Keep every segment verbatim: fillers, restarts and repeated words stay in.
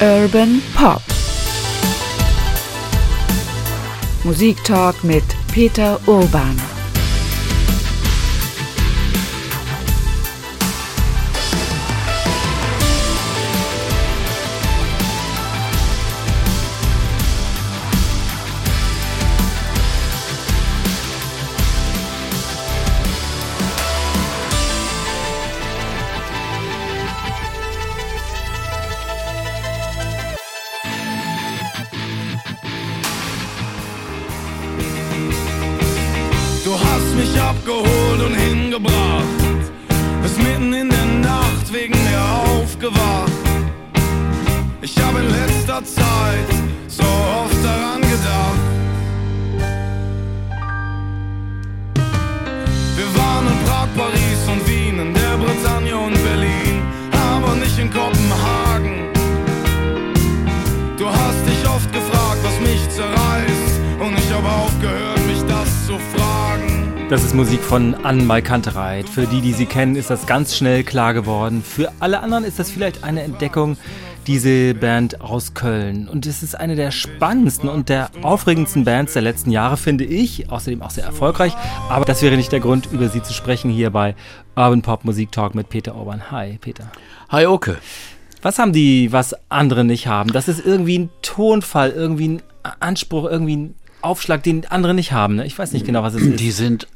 Urban Pop. Musiktalk mit Peter Urban. Abgeholt und hingebracht, bist mitten in der Nacht wegen mir aufgewacht. Ich habe in letzter Zeit so oft daran gedacht. Wir waren in Prag, Paris und Wien, in der Bretagne und Berlin, aber nicht in Kopenhagen. Du hast dich oft gefragt, was mich zerreißt, und ich habe aufgehört, mich das zu fragen. Das ist Musik von An-Mai Kantereit. Für die, die sie kennen, ist das ganz schnell klar geworden. Für alle anderen ist das vielleicht eine Entdeckung, diese Band aus Köln. Und es ist eine der spannendsten und der aufregendsten Bands der letzten Jahre, finde ich. Außerdem auch sehr erfolgreich. Aber das wäre nicht der Grund, über sie zu sprechen hier bei Urban Pop Musik Talk mit Peter Urban. Hi, Peter. Hi, Oke. Was haben die, was andere nicht haben? Das ist irgendwie ein Tonfall, irgendwie ein Anspruch, irgendwie ein Aufschlag, den andere nicht haben. Ne? Ich weiß nicht genau, was es ist. Die sind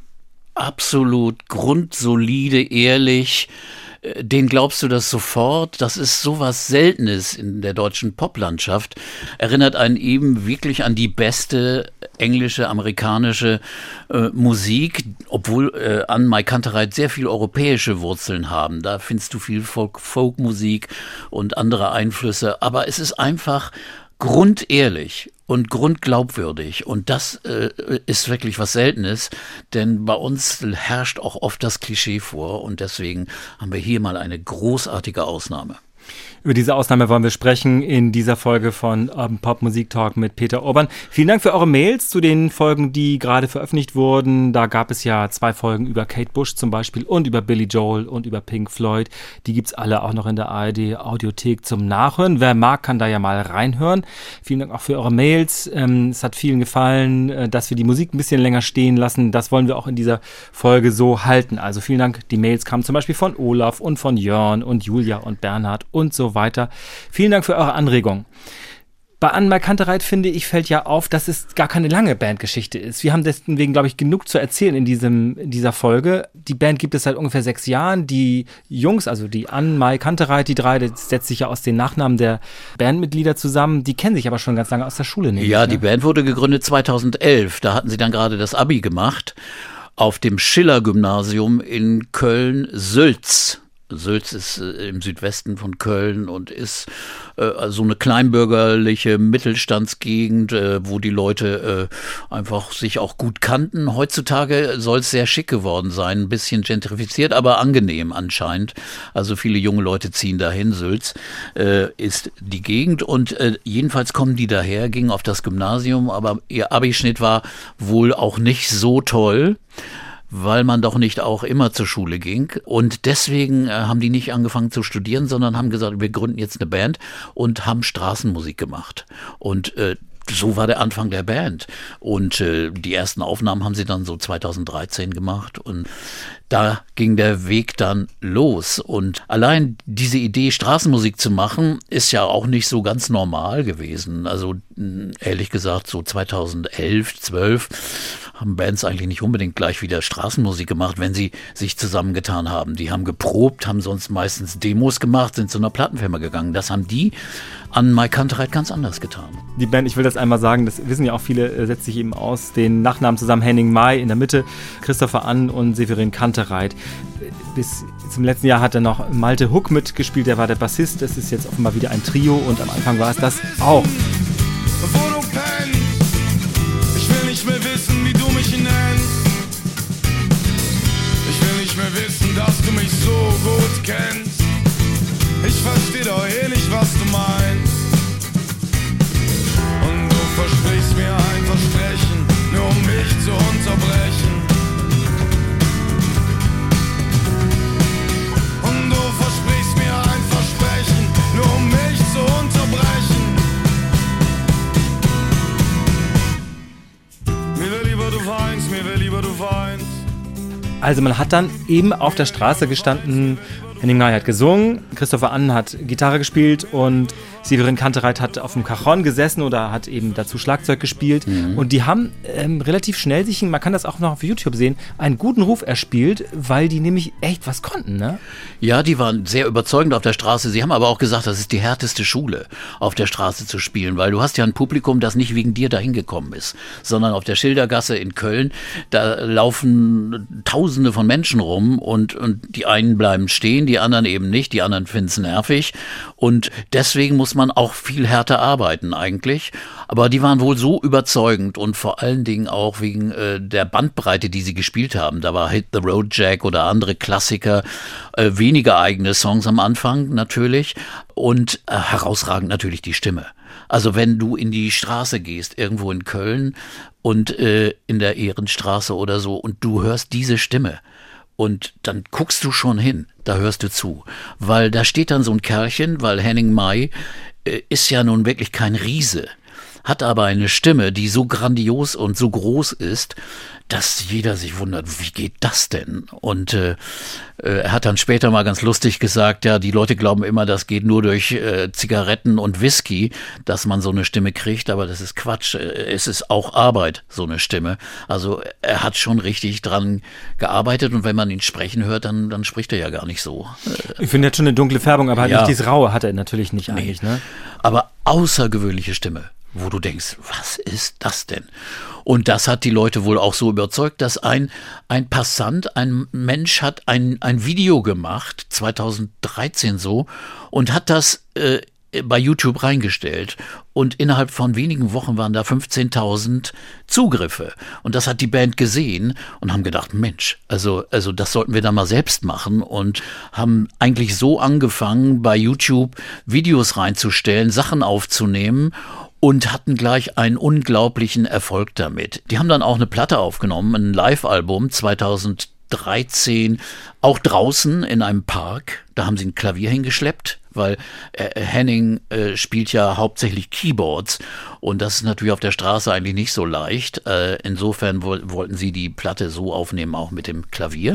absolut grundsolide, ehrlich. Den glaubst du das sofort? Das ist sowas Seltenes in der deutschen Poplandschaft. Erinnert einen eben wirklich an die beste englische, amerikanische äh, Musik, obwohl äh, An-Mai Kantereit sehr viel europäische Wurzeln haben. Da findest du viel Folk, Folkmusik und andere Einflüsse. Aber es ist einfach grundehrlich und grundglaubwürdig. Und das äh, ist wirklich was Seltenes, denn bei uns herrscht auch oft das Klischee vor, und deswegen haben wir hier mal eine großartige Ausnahme. Über diese Ausnahme wollen wir sprechen in dieser Folge von Urban Pop Musik Talk mit Peter Urban. Vielen Dank für eure Mails zu den Folgen, die gerade veröffentlicht wurden. Da gab es ja zwei Folgen über Kate Bush zum Beispiel und über Billy Joel und über Pink Floyd. Die gibt's alle auch noch in der A R D Audiothek zum Nachhören. Wer mag, kann da ja mal reinhören. Vielen Dank auch für eure Mails. Ähm, es hat vielen gefallen, dass wir die Musik ein bisschen länger stehen lassen. Das wollen wir auch in dieser Folge so halten. Also vielen Dank. Die Mails kamen zum Beispiel von Olaf und von Jörn und Julia und Bernhard und so weiter. Vielen Dank für eure Anregungen. Bei An-Mai Kantereit, finde ich, fällt ja auf, dass es gar keine lange Bandgeschichte ist. Wir haben deswegen, glaube ich, genug zu erzählen in diesem, in dieser Folge. Die Band gibt es seit ungefähr sechs Jahren. Die Jungs, also die An-Mai Kantereit, die drei, das setzt sich ja aus den Nachnamen der Bandmitglieder zusammen. Die kennen sich aber schon ganz lange aus der Schule. Nämlich, ja, ne? Die Band wurde gegründet zweitausendelf. Da hatten sie dann gerade das Abi gemacht auf dem Schiller-Gymnasium in Köln-Sülz. Sülz ist äh, im Südwesten von Köln und ist äh, so eine kleinbürgerliche Mittelstandsgegend, äh, wo die Leute äh, einfach sich auch gut kannten. Heutzutage soll es sehr schick geworden sein, ein bisschen gentrifiziert, aber angenehm anscheinend. Also viele junge Leute ziehen dahin. Sülz äh, ist die Gegend, und äh, jedenfalls kommen die daher, gingen auf das Gymnasium, aber ihr Abischnitt war wohl auch nicht so toll, weil man doch nicht auch immer zur Schule ging. Und deswegen äh, haben die nicht angefangen zu studieren, sondern haben gesagt, wir gründen jetzt eine Band, und haben Straßenmusik gemacht. Und äh, so war der Anfang der Band. Und äh, die ersten Aufnahmen haben sie dann so zweitausenddreizehn gemacht, und da ging der Weg dann los. Und allein diese Idee, Straßenmusik zu machen, ist ja auch nicht so ganz normal gewesen. Also ehrlich gesagt, so zweitausendelf, zwölf haben Bands eigentlich nicht unbedingt gleich wieder Straßenmusik gemacht, wenn sie sich zusammengetan haben. Die haben geprobt, haben sonst meistens Demos gemacht, sind zu einer Plattenfirma gegangen. Das haben die An-Mai Kantereit ganz anders getan. Die Band, ich will das einmal sagen, das wissen ja auch viele, setzt sich eben aus den Nachnamen zusammen. Henning Mai in der Mitte, Christopher An und Severin Kantereit. Bis zum letzten Jahr hat er noch Malte Huck mitgespielt, der war der Bassist. Das ist jetzt offenbar wieder ein Trio, und am Anfang war es das auch. Wo du pennst, ich will nicht mehr wissen, wie du mich nennst. Ich will nicht mehr wissen, dass du mich so gut kennst. Ich versteh doch eh nicht, was du meinst. Und du versprichst mir ein Versprechen, nur um mich zu unterbrechen. Und du versprichst mir ein Versprechen, nur um mich zu unterbrechen. Also man hat dann eben auf der Straße gestanden, Henning May hat gesungen, Christopher Ann hat Gitarre gespielt und Severin Kantereit hat auf dem Cajon gesessen oder hat eben dazu Schlagzeug gespielt. Mhm. Und die haben ähm, relativ schnell sich, man kann das auch noch auf YouTube sehen, einen guten Ruf erspielt, weil die nämlich echt was konnten, ne? Ja, die waren sehr überzeugend auf der Straße. Sie haben aber auch gesagt, das ist die härteste Schule, auf der Straße zu spielen, weil du hast ja ein Publikum, das nicht wegen dir dahin gekommen ist, sondern auf der Schildergasse in Köln, da laufen Tausende von Menschen rum und, und die einen bleiben stehen, die anderen eben nicht, die anderen finden es nervig und deswegen muss man auch viel härter arbeiten eigentlich, aber die waren wohl so überzeugend und vor allen Dingen auch wegen äh, der Bandbreite, die sie gespielt haben. Da war Hit the Road Jack oder andere Klassiker, äh, weniger eigene Songs am Anfang natürlich und äh, herausragend natürlich die Stimme. Also wenn du in die Straße gehst, irgendwo in Köln und äh, in der Ehrenstraße oder so und du hörst diese Stimme, und dann guckst du schon hin, da hörst du zu. Weil da steht dann so ein Kerlchen, weil Henning May äh, ist ja nun wirklich kein Riese, hat aber eine Stimme, die so grandios und so groß ist, dass jeder sich wundert, wie geht das denn? Und äh, er hat dann später mal ganz lustig gesagt, ja, die Leute glauben immer, das geht nur durch äh, Zigaretten und Whisky, dass man so eine Stimme kriegt, aber das ist Quatsch. Es ist auch Arbeit, so eine Stimme. Also er hat schon richtig dran gearbeitet und wenn man ihn sprechen hört, dann, dann spricht er ja gar nicht so. Ich finde, er hat schon eine dunkle Färbung, aber halt ja. nicht dieses Raue hat er natürlich nicht Nee. eigentlich, ne? Aber außergewöhnliche Stimme, wo du denkst, was ist das denn? Und das hat die Leute wohl auch so überzeugt, dass ein, ein Passant, ein Mensch hat ein, ein Video gemacht, zweitausenddreizehn so, und hat das äh, bei YouTube reingestellt. Und innerhalb von wenigen Wochen waren da fünfzehntausend Zugriffe. Und das hat die Band gesehen und haben gedacht, Mensch, also, also das sollten wir da mal selbst machen. Und haben eigentlich so angefangen, bei YouTube Videos reinzustellen, Sachen aufzunehmen. Und hatten gleich einen unglaublichen Erfolg damit. Die haben dann auch eine Platte aufgenommen, ein Live-Album zweitausenddreizehn, auch draußen in einem Park. Da haben sie ein Klavier hingeschleppt, weil äh, Henning äh, spielt ja hauptsächlich Keyboards und das ist natürlich auf der Straße eigentlich nicht so leicht. Äh, insofern wo- wollten sie die Platte so aufnehmen, auch mit dem Klavier.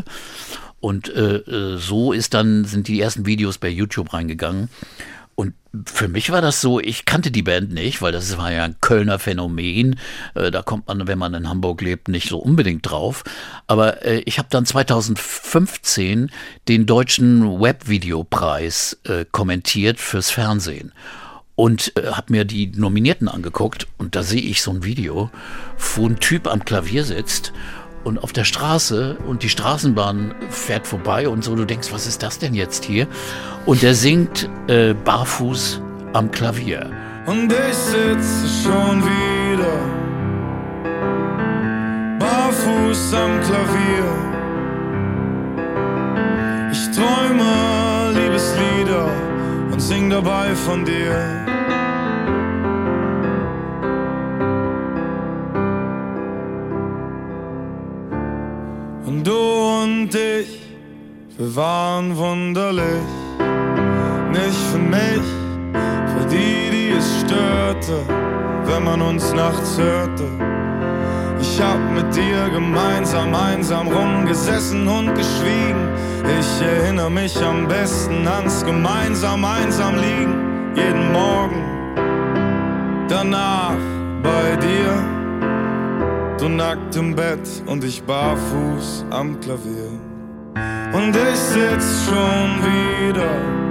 Und äh, so ist dann, sind die ersten Videos bei YouTube reingegangen. Und für mich war das so, ich kannte die Band nicht, weil das war ja ein Kölner Phänomen. Äh, da kommt man, wenn man in Hamburg lebt, nicht so unbedingt drauf. Aber äh, ich habe dann zweitausendfünfzehn den deutschen Webvideopreis äh, kommentiert fürs Fernsehen. Und äh, habe mir die Nominierten angeguckt und da sehe ich so ein Video, wo ein Typ am Klavier sitzt und auf der Straße und die Straßenbahn fährt vorbei und so, du denkst, was ist das denn jetzt hier? Und der singt äh, barfuß am Klavier. Und ich sitze schon wieder barfuß am Klavier. Ich träume Liebeslieder und sing dabei von dir. Und du und ich, wir waren wunderlich. Nicht für mich, für die, die es störte, wenn man uns nachts hörte. Ich hab mit dir gemeinsam einsam rumgesessen und geschwiegen. Ich erinnere mich am besten ans gemeinsam einsam liegen. Jeden Morgen, danach bei dir. Du nackt im Bett und ich barfuß am Klavier. Und ich sitz schon wieder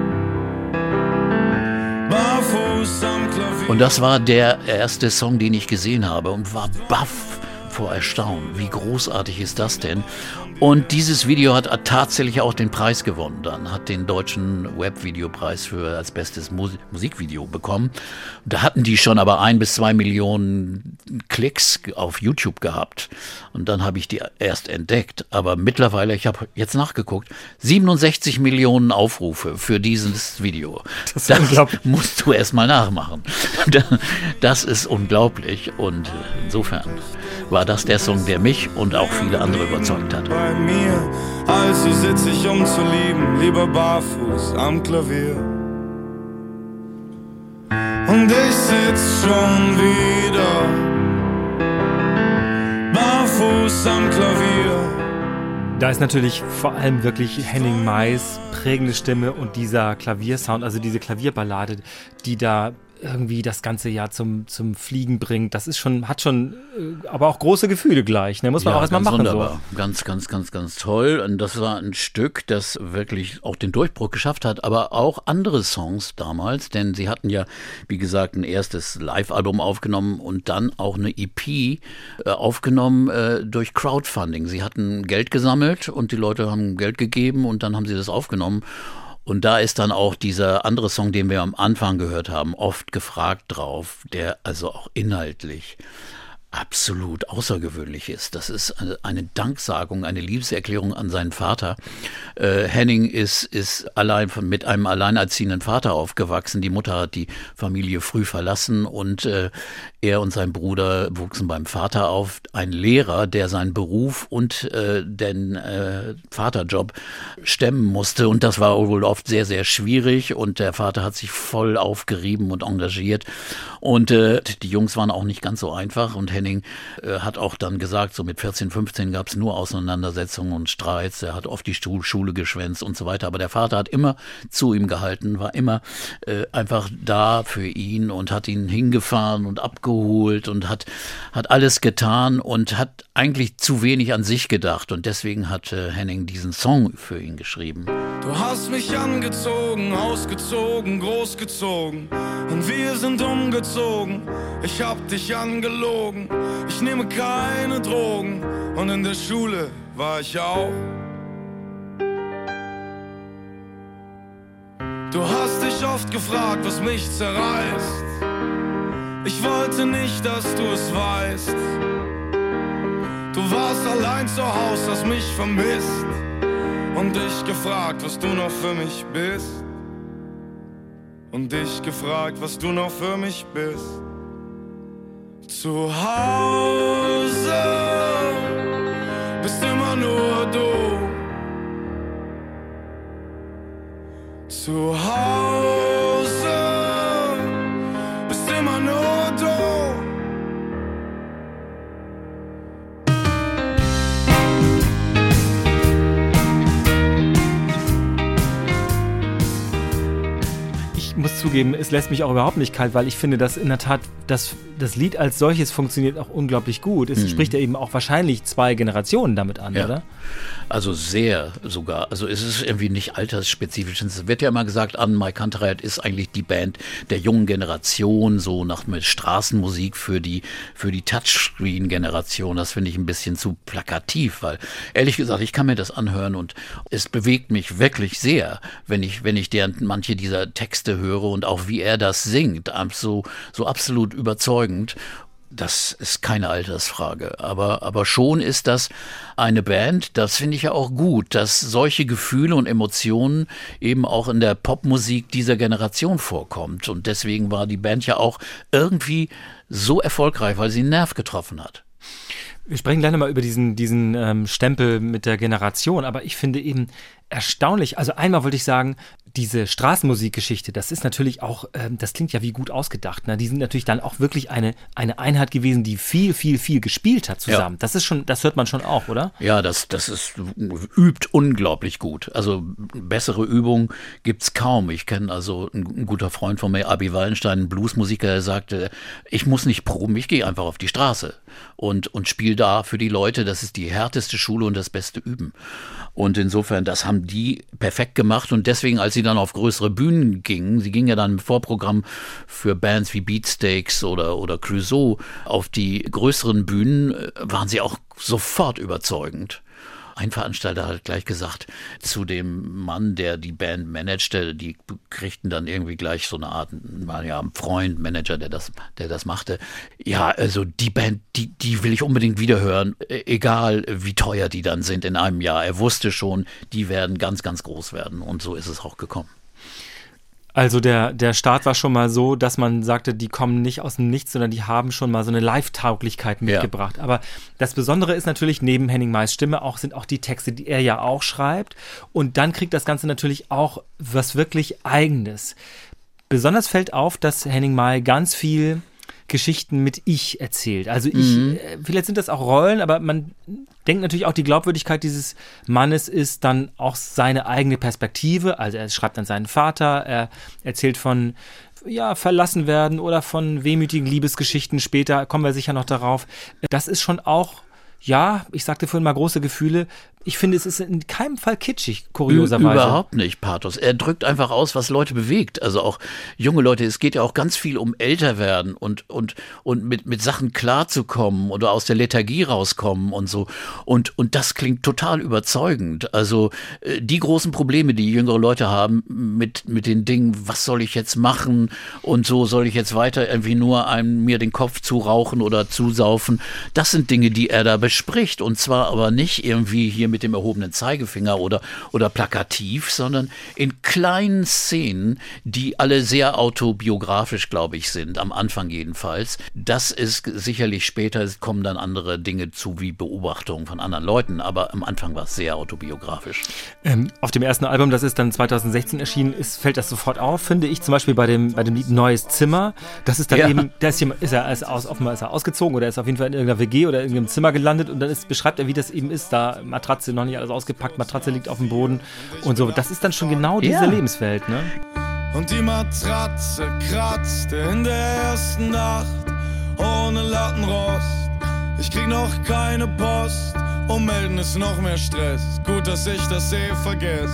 barfuß am Klavier. Und das war der erste Song, den ich gesehen habe und war baff vor Erstaunen. Wie großartig ist das denn? Und dieses Video hat tatsächlich auch den Preis gewonnen. Dann hat den deutschen Webvideopreis für als bestes Mus- Musikvideo bekommen. Da hatten die schon aber ein bis zwei Millionen Klicks auf YouTube gehabt. Und dann habe ich die erst entdeckt. Aber mittlerweile, ich habe jetzt nachgeguckt, siebenundsechzig Millionen Aufrufe für dieses Video. Das ist das unglaublich. musst du erst mal nachmachen. Das ist unglaublich. Und insofern war das der Song, der mich und auch viele andere überzeugt hat. Bei mir, also sitz ich um zu lieben, lieber barfuß am Klavier. Und ich sitz schon wieder barfuß am Klavier. Da ist natürlich vor allem wirklich Henning Mays prägende Stimme und dieser Klaviersound, also diese Klavierballade, die da irgendwie das ganze Jahr zum, zum Fliegen bringt. Das ist schon, hat schon, äh, aber auch große Gefühle gleich, ne? Muss man ja auch erstmal machen. Wunderbar. So. Ganz, ganz, ganz, ganz toll. Und das war ein Stück, das wirklich auch den Durchbruch geschafft hat, aber auch andere Songs damals, denn sie hatten ja, wie gesagt, ein erstes Live-Album aufgenommen und dann auch eine E P äh, aufgenommen äh, durch Crowdfunding. Sie hatten Geld gesammelt und die Leute haben Geld gegeben und dann haben sie das aufgenommen. Und da ist dann auch dieser andere Song, den wir am Anfang gehört haben, oft gefragt drauf, der also auch inhaltlich absolut außergewöhnlich ist. Das ist eine, eine Danksagung, eine Liebeserklärung an seinen Vater. Äh, Henning ist, ist allein von, mit einem alleinerziehenden Vater aufgewachsen. Die Mutter hat die Familie früh verlassen und äh, er und sein Bruder wuchsen beim Vater auf. Ein Lehrer, der seinen Beruf und äh, den äh, Vaterjob stemmen musste. Und das war wohl oft sehr, sehr schwierig. Und der Vater hat sich voll aufgerieben und engagiert. Und äh, die Jungs waren auch nicht ganz so einfach. Und Henning äh, hat auch dann gesagt, so mit vierzehn, fünfzehn gab es nur Auseinandersetzungen und Streits. Er hat oft die Schule geschwänzt und so weiter. Aber der Vater hat immer zu ihm gehalten, war immer äh, einfach da für ihn und hat ihn hingefahren und abgeholt und hat, hat alles getan und hat eigentlich zu wenig an sich gedacht. Und deswegen hat äh, Henning diesen Song für ihn geschrieben. Du hast mich angezogen, ausgezogen, großgezogen und wir sind umgezogen. Ich hab dich angelogen, ich nehme keine Drogen und in der Schule war ich auch. Du hast dich oft gefragt, was mich zerreißt. Ich wollte nicht, dass du es weißt. Du warst allein zu Haus, hast mich vermisst und dich gefragt, was du noch für mich bist. Und dich gefragt, was du noch für mich bist. Zu Hause bist immer nur du. Zu Hause bist immer nur du. Ich muss zugeben, es lässt mich auch überhaupt nicht kalt, weil ich finde, dass in der Tat das, das Lied als solches funktioniert auch unglaublich gut. Es mhm. spricht ja eben auch wahrscheinlich zwei Generationen damit an, ja. oder? Also sehr sogar. Also es ist irgendwie nicht altersspezifisch. Es wird ja immer gesagt, an My Country Road ist eigentlich die Band der jungen Generation, so nach mit Straßenmusik für die, für die Touchscreen-Generation. Das finde ich ein bisschen zu plakativ, weil ehrlich gesagt, ich kann mir das anhören und es bewegt mich wirklich sehr, wenn ich, wenn ich deren, manche dieser Texte höre und auch wie er das singt. So, so absolut überzeugend. Das ist keine Altersfrage, aber, aber schon ist das eine Band, das finde ich ja auch gut, dass solche Gefühle und Emotionen eben auch in der Popmusik dieser Generation vorkommt. Und deswegen war die Band ja auch irgendwie so erfolgreich, weil sie einen Nerv getroffen hat. Wir sprechen gleich nochmal über diesen, diesen ähm, Stempel mit der Generation, aber ich finde eben erstaunlich, also einmal wollte ich sagen, diese Straßenmusikgeschichte, das ist natürlich auch, ähm, das klingt ja wie gut ausgedacht, ne? Die sind natürlich dann auch wirklich eine, eine Einheit gewesen, die viel, viel, viel gespielt hat zusammen. Ja. Das ist schon, das hört man schon auch, oder? Ja, das, das ist, übt unglaublich gut. Also bessere Übung gibt's kaum. Ich kenne also ein, ein guter Freund von mir, Abi Wallenstein, ein Bluesmusiker, der sagte, ich muss nicht proben, ich gehe einfach auf die Straße und, und spiele da für die Leute. Das ist die härteste Schule und das beste Üben. Und insofern, das haben die perfekt gemacht und deswegen, als sie dann auf größere Bühnen gingen, sie gingen ja dann im Vorprogramm für Bands wie Beatsteaks oder, oder Clouseau auf die größeren Bühnen, waren sie auch sofort überzeugend. Ein Veranstalter hat gleich gesagt zu dem Mann, der die Band managte, die kriegten dann irgendwie gleich so eine Art, war ja ein Freund, Manager, der das, der das machte. Ja, also die Band, die, die will ich unbedingt wiederhören, egal wie teuer die dann sind in einem Jahr. Er wusste schon, die werden ganz, ganz groß werden und so ist es auch gekommen. Also der, der Start war schon mal so, dass man sagte, die kommen nicht aus dem Nichts, sondern die haben schon mal so eine Live-Tauglichkeit mitgebracht. Ja. Aber das Besondere ist natürlich, neben Henning Mays Stimme auch, sind auch die Texte, die er ja auch schreibt. Und dann kriegt das Ganze natürlich auch was wirklich Eigenes. Besonders fällt auf, dass Henning May ganz viel Geschichten mit Ich erzählt. Also ich, Mhm. äh, vielleicht sind das auch Rollen, aber man denkt natürlich auch, die Glaubwürdigkeit dieses Mannes ist dann auch seine eigene Perspektive. Also er schreibt an seinen Vater, er erzählt von ja, verlassen werden oder von wehmütigen Liebesgeschichten. Später kommen wir sicher noch darauf. Das ist schon auch, ja, ich sagte vorhin mal große Gefühle. Ich finde, es ist in keinem Fall kitschig, kurioserweise. Überhaupt nicht, Pathos. Er drückt einfach aus, was Leute bewegt. Also auch junge Leute, es geht ja auch ganz viel um älter werden und, und, und mit, mit Sachen klarzukommen oder aus der Lethargie rauskommen und so. Und, und das klingt total überzeugend. Also äh, die großen Probleme, die jüngere Leute haben mit, mit den Dingen, was soll ich jetzt machen und so, soll ich jetzt weiter irgendwie nur einem mir den Kopf zurauchen oder zusaufen, das sind Dinge, die er da bespricht. Und zwar aber nicht irgendwie hier mit dem erhobenen Zeigefinger oder, oder plakativ, sondern in kleinen Szenen, die alle sehr autobiografisch, glaube ich, sind, am Anfang jedenfalls. Das ist sicherlich später, kommen dann andere Dinge zu, wie Beobachtungen von anderen Leuten, aber am Anfang war es sehr autobiografisch. Ähm, auf dem ersten Album, das ist dann zwanzig sechzehn erschienen, ist, fällt das sofort auf, finde ich, zum Beispiel bei dem, bei dem Lied Neues Zimmer. Das ist dann Ja. eben, da ist, jemand, ist er, ist aus, offenbar ist er ausgezogen oder ist auf jeden Fall in irgendeiner W G oder in irgendeinem Zimmer gelandet und dann ist, beschreibt er, wie das eben ist, da Matratze noch nicht alles ausgepackt, Matratze liegt auf dem Boden und so. Das ist dann schon genau diese Ja. Lebenswelt, ne? Und die Matratze kratzte in der ersten Nacht ohne Lattenrost. Ich krieg noch keine Post, ummelden ist noch mehr Stress. Gut, dass ich das eh vergesse.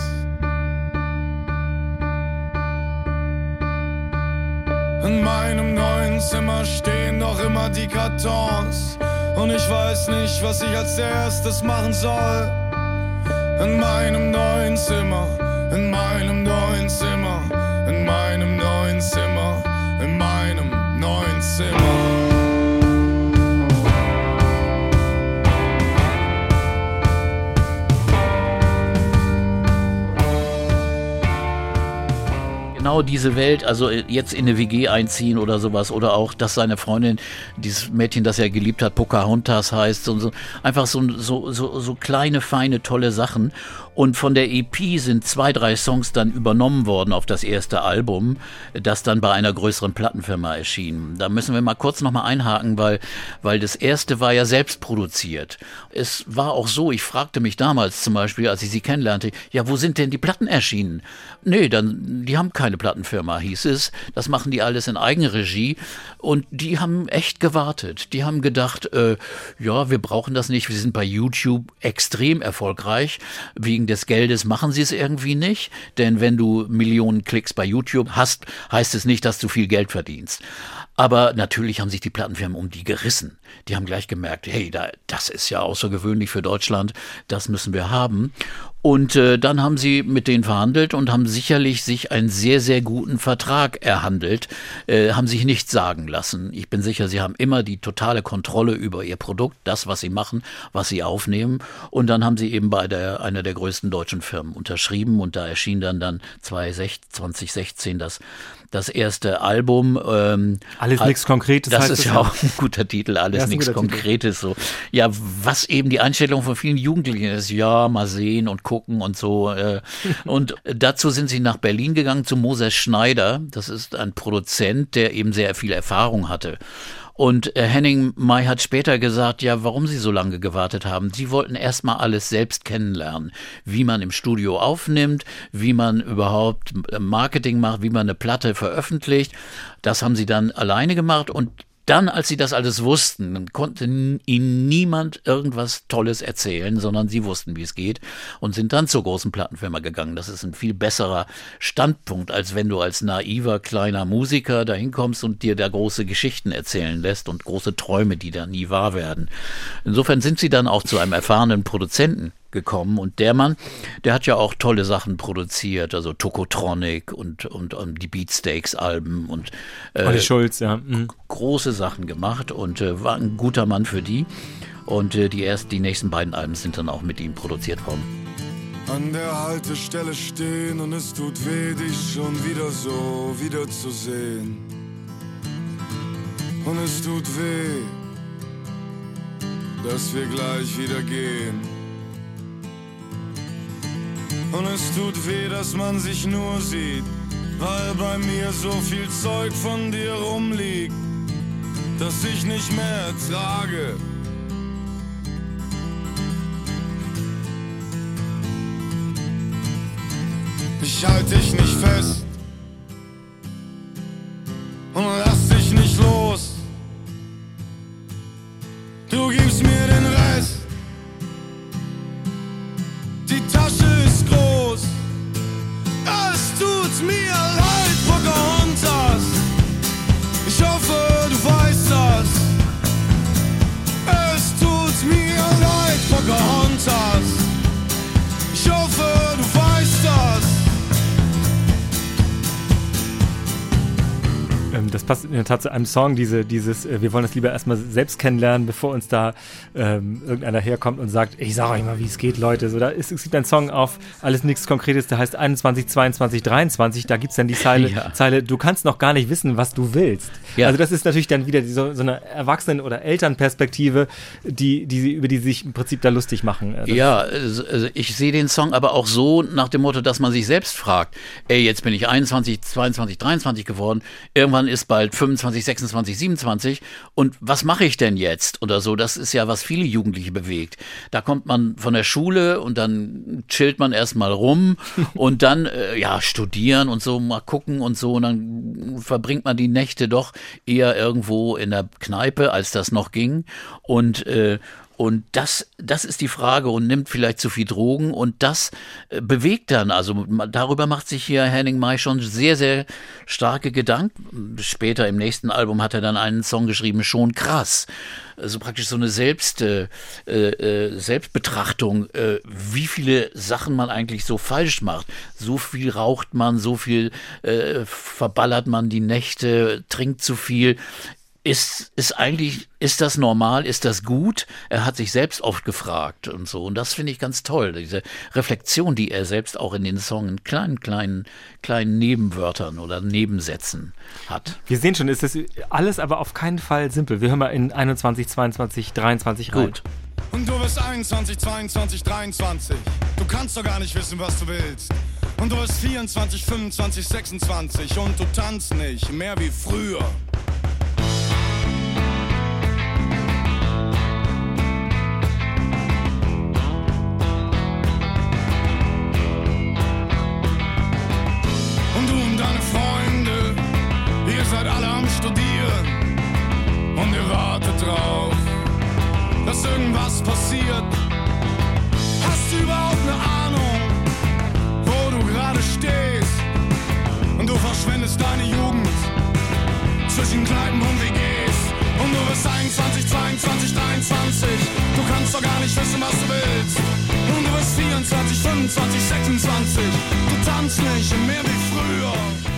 In meinem neuen Zimmer stehen noch immer die Kartons und ich weiß nicht, was ich als erstes machen soll. In meinem neuen Zimmer, in meinem neuen Zimmer, in meinem neuen Zimmer, in meinem neuen Zimmer. Genau diese Welt, also jetzt in eine W G einziehen oder sowas oder auch, dass seine Freundin, dieses Mädchen, das er geliebt hat, Pocahontas heißt, so, so, einfach so, so, so, so kleine, feine, tolle Sachen. Und von der E P sind zwei, drei Songs dann übernommen worden auf das erste Album, das dann bei einer größeren Plattenfirma erschien. Da müssen wir mal kurz nochmal einhaken, weil, weil das erste war ja selbst produziert. Es war auch so, ich fragte mich damals zum Beispiel, als ich sie kennenlernte, ja, wo sind denn die Platten erschienen? Nee, dann, die haben keine Plattenfirma, hieß es. Das machen die alles in Eigenregie. Und die haben echt gewartet. Die haben gedacht, äh, ja, wir brauchen das nicht. Wir sind bei YouTube extrem erfolgreich. Wegen des Geldes machen sie es irgendwie nicht. Denn wenn du Millionen Klicks bei YouTube hast, heißt es nicht, dass du viel Geld verdienst. Aber natürlich haben sich die Plattenfirmen um die gerissen. Die haben gleich gemerkt, hey, da, das ist ja außergewöhnlich für Deutschland, das müssen wir haben. Und äh, dann haben sie mit denen verhandelt und haben sicherlich sich einen sehr, sehr guten Vertrag erhandelt, äh, haben sich nichts sagen lassen. Ich bin sicher, sie haben immer die totale Kontrolle über ihr Produkt, das, was sie machen, was sie aufnehmen. Und dann haben sie eben bei der, einer der größten deutschen Firmen unterschrieben und da erschien dann dann zwanzig sechzehn das das erste Album. Ähm, Alles nichts Konkretes. Das heißt ist es ja auch ein guter Titel, alles Ja, ist ein nichts guter Titel. Konkretes. So. Ja, was eben die Einstellung von vielen Jugendlichen ist, ja, mal sehen und gucken und so. Äh. Und dazu sind sie nach Berlin gegangen zu Moses Schneider. Das ist ein Produzent, der eben sehr viel Erfahrung hatte. Und äh, Henning May hat später gesagt, ja, warum sie so lange gewartet haben. Sie wollten erstmal alles selbst kennenlernen, wie man im Studio aufnimmt, wie man überhaupt Marketing macht, wie man eine Platte veröffentlicht. Das haben sie dann alleine gemacht und dann, als sie das alles wussten, dann konnte ihnen niemand irgendwas Tolles erzählen, sondern sie wussten, wie es geht und sind dann zur großen Plattenfirma gegangen. Das ist ein viel besserer Standpunkt, als wenn du als naiver kleiner Musiker dahin kommst und dir da große Geschichten erzählen lässt und große Träume, die da nie wahr werden. Insofern sind sie dann auch zu einem erfahrenen Produzenten gekommen und der Mann, der hat ja auch tolle Sachen produziert, also Tokotronic und, und, und die Beatsteaks-Alben und äh, Olli Schulz, ja. Mhm. große Sachen gemacht und äh, war ein guter Mann für die und äh, die erst die nächsten beiden Alben sind dann auch mit ihm produziert worden. An der Haltestelle stehen und es tut weh, dich schon wieder so wiederzusehen. Und es tut weh, dass wir gleich wieder gehen. Und es tut weh, dass man sich nur sieht, weil bei mir so viel Zeug von dir rumliegt. das ich nicht mehr ertrage. Ich halte dich nicht fest und lass dich nicht los. Du gibst mir den Rest. Die Tasche ist groß. Es tut mir leid, Pocahontas. Ich hoffe, du weißt das. Es tut mir leid, Pocahontas. Ich hoffe, du weißt das. Das passt in der Tat zu einem Song, diese, dieses, wir wollen das lieber erstmal selbst kennenlernen, bevor uns da ähm, irgendeiner herkommt und sagt, ich sag euch mal, wie es geht, Leute. So, da ist, es gibt einen Song auf Alles nichts Konkretes, der heißt einundzwanzig, zweiundzwanzig, dreiundzwanzig, da gibt es dann die Zeile, ja. Zeile, du kannst noch gar nicht wissen, was du willst. Ja. Also das ist natürlich dann wieder die, so, so eine Erwachsenen- oder Elternperspektive, die, die, über die sie sich im Prinzip da lustig machen. Das ja, also ich sehe den Song aber auch so nach dem Motto, dass man sich selbst fragt, ey, jetzt bin ich einundzwanzig, zweiundzwanzig, dreiundzwanzig geworden, irgendwann ist bald fünfundzwanzig, sechsundzwanzig, siebenundzwanzig und was mache ich denn jetzt oder so, das ist ja, was viele Jugendliche bewegt. Da kommt man von der Schule und dann chillt man erstmal rum und dann, äh, ja, studieren und so, mal gucken und so und dann verbringt man die Nächte doch eher irgendwo in der Kneipe, als das noch ging und äh, Und das, das ist die Frage und nimmt vielleicht zu viel Drogen und das äh, bewegt dann. Also darüber macht sich hier Henning Mai schon sehr, sehr starke Gedanken. Später im nächsten Album hat er dann einen Song geschrieben, Schon krass. Also praktisch so eine Selbst, äh, äh, Selbstbetrachtung, äh, wie viele Sachen man eigentlich so falsch macht. So viel raucht man, so viel äh, verballert man die Nächte, trinkt zu viel. Ist, ist eigentlich, ist das normal, ist das gut? Er hat sich selbst oft gefragt und so. Und das finde ich ganz toll, diese Reflexion, die er selbst auch in den Song in kleinen, kleinen, kleinen Nebenwörtern oder Nebensätzen hat. Wir sehen schon, ist das alles aber auf keinen Fall simpel. Wir hören mal in einundzwanzig, zweiundzwanzig, dreiundzwanzig rein. Gut. Und du bist einundzwanzig, zweiundzwanzig, dreiundzwanzig. Du kannst doch gar nicht wissen, was du willst. Und du bist vierundzwanzig, fünfundzwanzig, sechsundzwanzig. Und du tanzt nicht mehr wie früher. Seid alle am Studieren und ihr wartet drauf, dass irgendwas passiert. Hast du überhaupt eine Ahnung, wo du gerade stehst? Und du verschwendest deine Jugend zwischen Kneipen und W Gs. Und du bist einundzwanzig, zweiundzwanzig, dreiundzwanzig. Du kannst doch gar nicht wissen, was du willst. Und du bist vierundzwanzig, fünfundzwanzig, sechsundzwanzig. Du tanzt nicht mehr wie früher.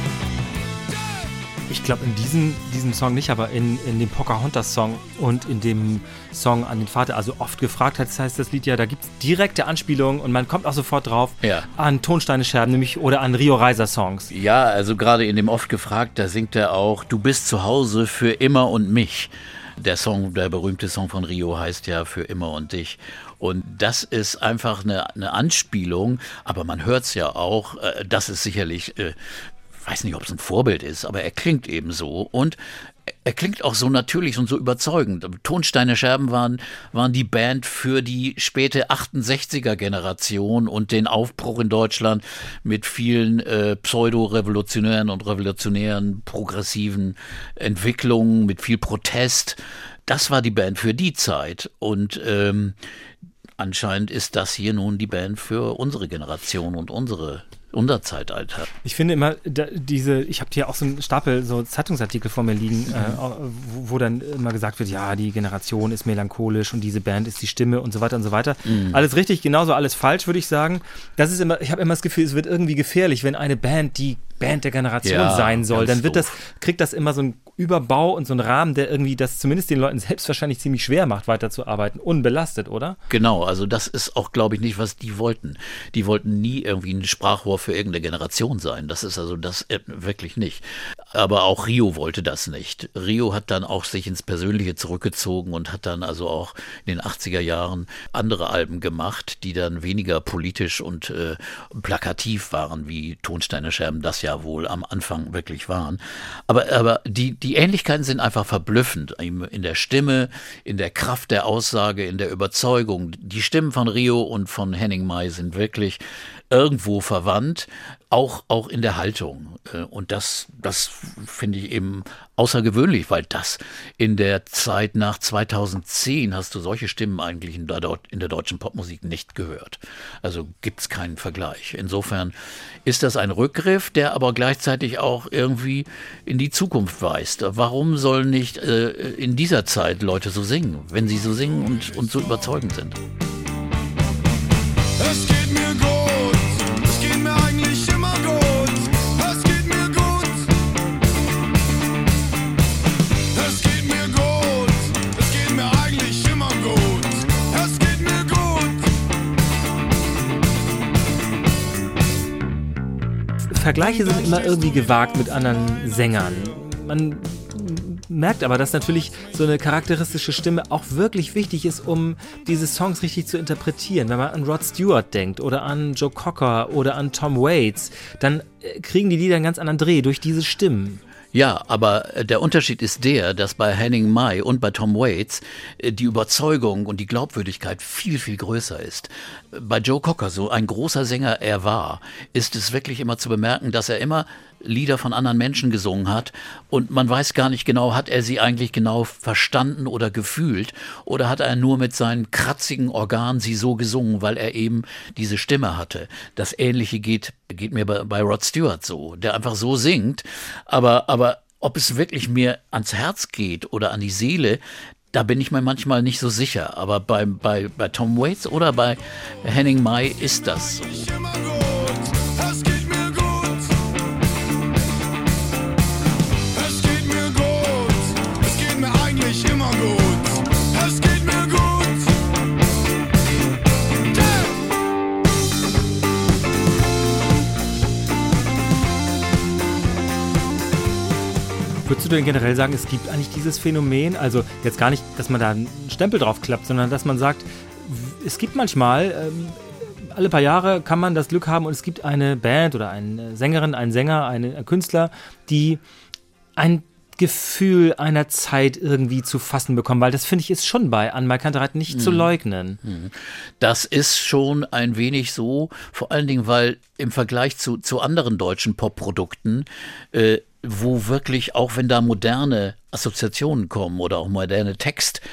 Ich glaube in diesem, diesem Song nicht, aber in, in dem Pocahontas-Song und in dem Song an den Vater, also oft gefragt hat, das heißt das Lied ja, da gibt es direkte Anspielungen und man kommt auch sofort drauf ja. an Tonsteine Scherben, nämlich oder an Rio Reiser Songs. Ja, also gerade in dem oft gefragt, da singt er auch, du bist zu Hause für immer und mich. Der Song, der berühmte Song von Rio heißt ja Für immer und dich. Und das ist einfach eine, eine Anspielung, aber man hört es ja auch, äh, das ist sicherlich... Äh, weiß nicht, ob es ein Vorbild ist, aber er klingt eben so und er klingt auch so natürlich und so überzeugend. Tonsteine Scherben waren, waren die Band für die späte achtundsechziger Generation und den Aufbruch in Deutschland mit vielen äh, pseudo-revolutionären und revolutionären progressiven Entwicklungen, mit viel Protest. Das war die Band für die Zeit und ähm, anscheinend ist das hier nun die Band für unsere Generation und unsere unser Zeitalter. Ich finde immer, da, diese, ich habe hier auch so einen Stapel so Zeitungsartikel vor mir liegen, mhm. äh, wo, wo dann immer gesagt wird, ja, die Generation ist melancholisch und diese Band ist die Stimme und so weiter und so weiter. Mhm. Alles richtig, genauso alles falsch, würde ich sagen. Das ist immer, ich habe immer das Gefühl, es wird irgendwie gefährlich, wenn eine Band die Band der Generation ja, sein soll, dann wird das, kriegt das immer so einen Überbau und so einen Rahmen, der irgendwie das zumindest den Leuten selbst wahrscheinlich ziemlich schwer macht, weiterzuarbeiten, unbelastet, oder? Genau, also das ist auch, glaube ich, nicht, was die wollten. Die wollten nie irgendwie ein Sprachrohr für irgendeine Generation sein. Das ist also das äh, wirklich nicht. Aber auch Rio wollte das nicht. Rio hat dann auch sich ins Persönliche zurückgezogen und hat dann also auch in den achtziger Jahren andere Alben gemacht, die dann weniger politisch und äh, plakativ waren, wie Tonsteine Scherben das ja wohl am Anfang wirklich waren. Aber, aber die die Ähnlichkeiten sind einfach verblüffend. In der Stimme, in der Kraft der Aussage, in der Überzeugung. Die Stimmen von Rio und von Henning Mai sind wirklich irgendwo verwandt, auch, auch in der Haltung. Und das, das finde ich eben außergewöhnlich, weil das in der Zeit nach zweitausendzehn hast du solche Stimmen eigentlich in der, in der deutschen Popmusik nicht gehört. Also gibt's keinen Vergleich. Insofern ist das ein Rückgriff, der aber gleichzeitig auch irgendwie in die Zukunft weist. Warum sollen nicht äh, in dieser Zeit Leute so singen, wenn sie so singen und, und so überzeugend sind? Es geht mir gut, es geht mir eigentlich immer gut. Es geht mir gut, es geht mir gut, es geht mir eigentlich immer gut. Es geht mir gut. Vergleiche sind immer irgendwie gewagt mit anderen Sängern. Man merkt aber, dass natürlich so eine charakteristische Stimme auch wirklich wichtig ist, um diese Songs richtig zu interpretieren. Wenn man an Rod Stewart denkt oder an Joe Cocker oder an Tom Waits, dann kriegen die Lieder einen ganz anderen Dreh durch diese Stimmen. Ja, aber der Unterschied ist der, dass bei Henning Mai und bei Tom Waits die Überzeugung und die Glaubwürdigkeit viel, viel größer ist. Bei Joe Cocker, so ein großer Sänger er war, ist es wirklich immer zu bemerken, dass er immer Lieder von anderen Menschen gesungen hat und man weiß gar nicht genau, hat er sie eigentlich genau verstanden oder gefühlt oder hat er nur mit seinen kratzigen Organen sie so gesungen, weil er eben diese Stimme hatte. Das Ähnliche geht, geht mir bei, bei Rod Stewart so, der einfach so singt, aber, aber ob es wirklich mir ans Herz geht oder an die Seele, da bin ich mir manchmal nicht so sicher, aber bei, bei, bei Tom Waits oder bei Henning Mai ist das so. Würdest du denn generell sagen, es gibt eigentlich dieses Phänomen, also jetzt gar nicht, dass man da einen Stempel drauf klappt, sondern dass man sagt, es gibt manchmal, ähm, alle paar Jahre kann man das Glück haben und es gibt eine Band oder eine Sängerin, einen Sänger, einen Künstler, die ein Gefühl einer Zeit irgendwie zu fassen bekommen, weil das finde ich ist schon bei An-Mai Kantereit nicht mhm. zu leugnen. Das ist schon ein wenig so, vor allen Dingen, weil im Vergleich zu, zu anderen deutschen Popprodukten, äh, wo wirklich, auch wenn da moderne Assoziationen kommen oder auch moderne Text,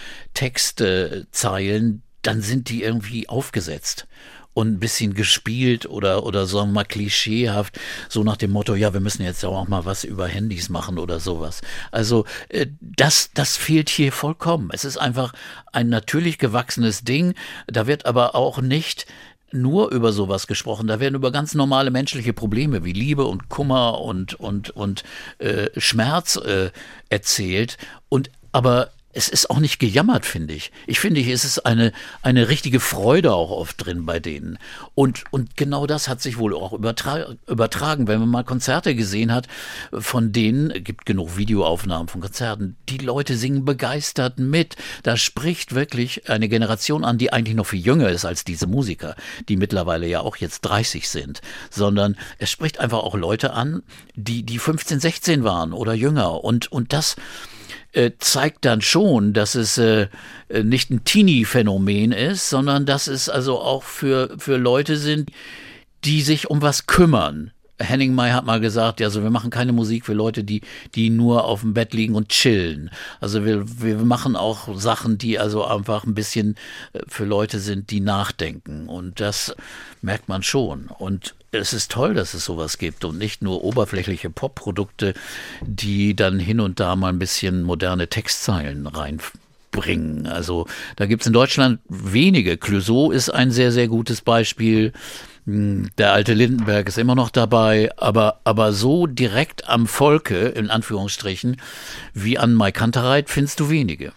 Textzeilen, dann sind die irgendwie aufgesetzt und ein bisschen gespielt oder, oder sagen wir mal klischeehaft, so nach dem Motto, ja, wir müssen jetzt auch mal was über Handys machen oder sowas. Also äh, das, das fehlt hier vollkommen. Es ist einfach ein natürlich gewachsenes Ding, da wird aber auch nicht nur über sowas gesprochen, da werden über ganz normale menschliche Probleme wie Liebe und Kummer und, und, und äh, Schmerz äh, erzählt und aber es ist auch nicht gejammert, finde ich. Ich finde, es ist eine, eine richtige Freude auch oft drin bei denen. Und, und genau das hat sich wohl auch übertra- übertragen. Wenn man mal Konzerte gesehen hat, von denen, es gibt genug Videoaufnahmen von Konzerten, die Leute singen begeistert mit. Da spricht wirklich eine Generation an, die eigentlich noch viel jünger ist als diese Musiker, die mittlerweile ja auch jetzt dreißig sind. Sondern es spricht einfach auch Leute an, die, die fünfzehn, sechzehn waren oder jünger. Und, und das zeigt dann schon, dass es äh, nicht ein Teenie-Phänomen ist, sondern dass es also auch für, für Leute sind, die sich um was kümmern. Henning Mai hat mal gesagt, ja, also wir machen keine Musik für Leute, die, die nur auf dem Bett liegen und chillen. Also wir, wir machen auch Sachen, die also einfach ein bisschen für Leute sind, die nachdenken. Und das merkt man schon. Und es ist toll, dass es sowas gibt und nicht nur oberflächliche Pop-Produkte, die dann hin und da mal ein bisschen moderne Textzeilen reinbringen. Also da gibt es in Deutschland wenige. Clouseau ist ein sehr, sehr gutes Beispiel. Der alte Lindenberg ist immer noch dabei, aber, aber so direkt am Volke, in Anführungsstrichen, wie An-Mai Kantereit, findest du wenige.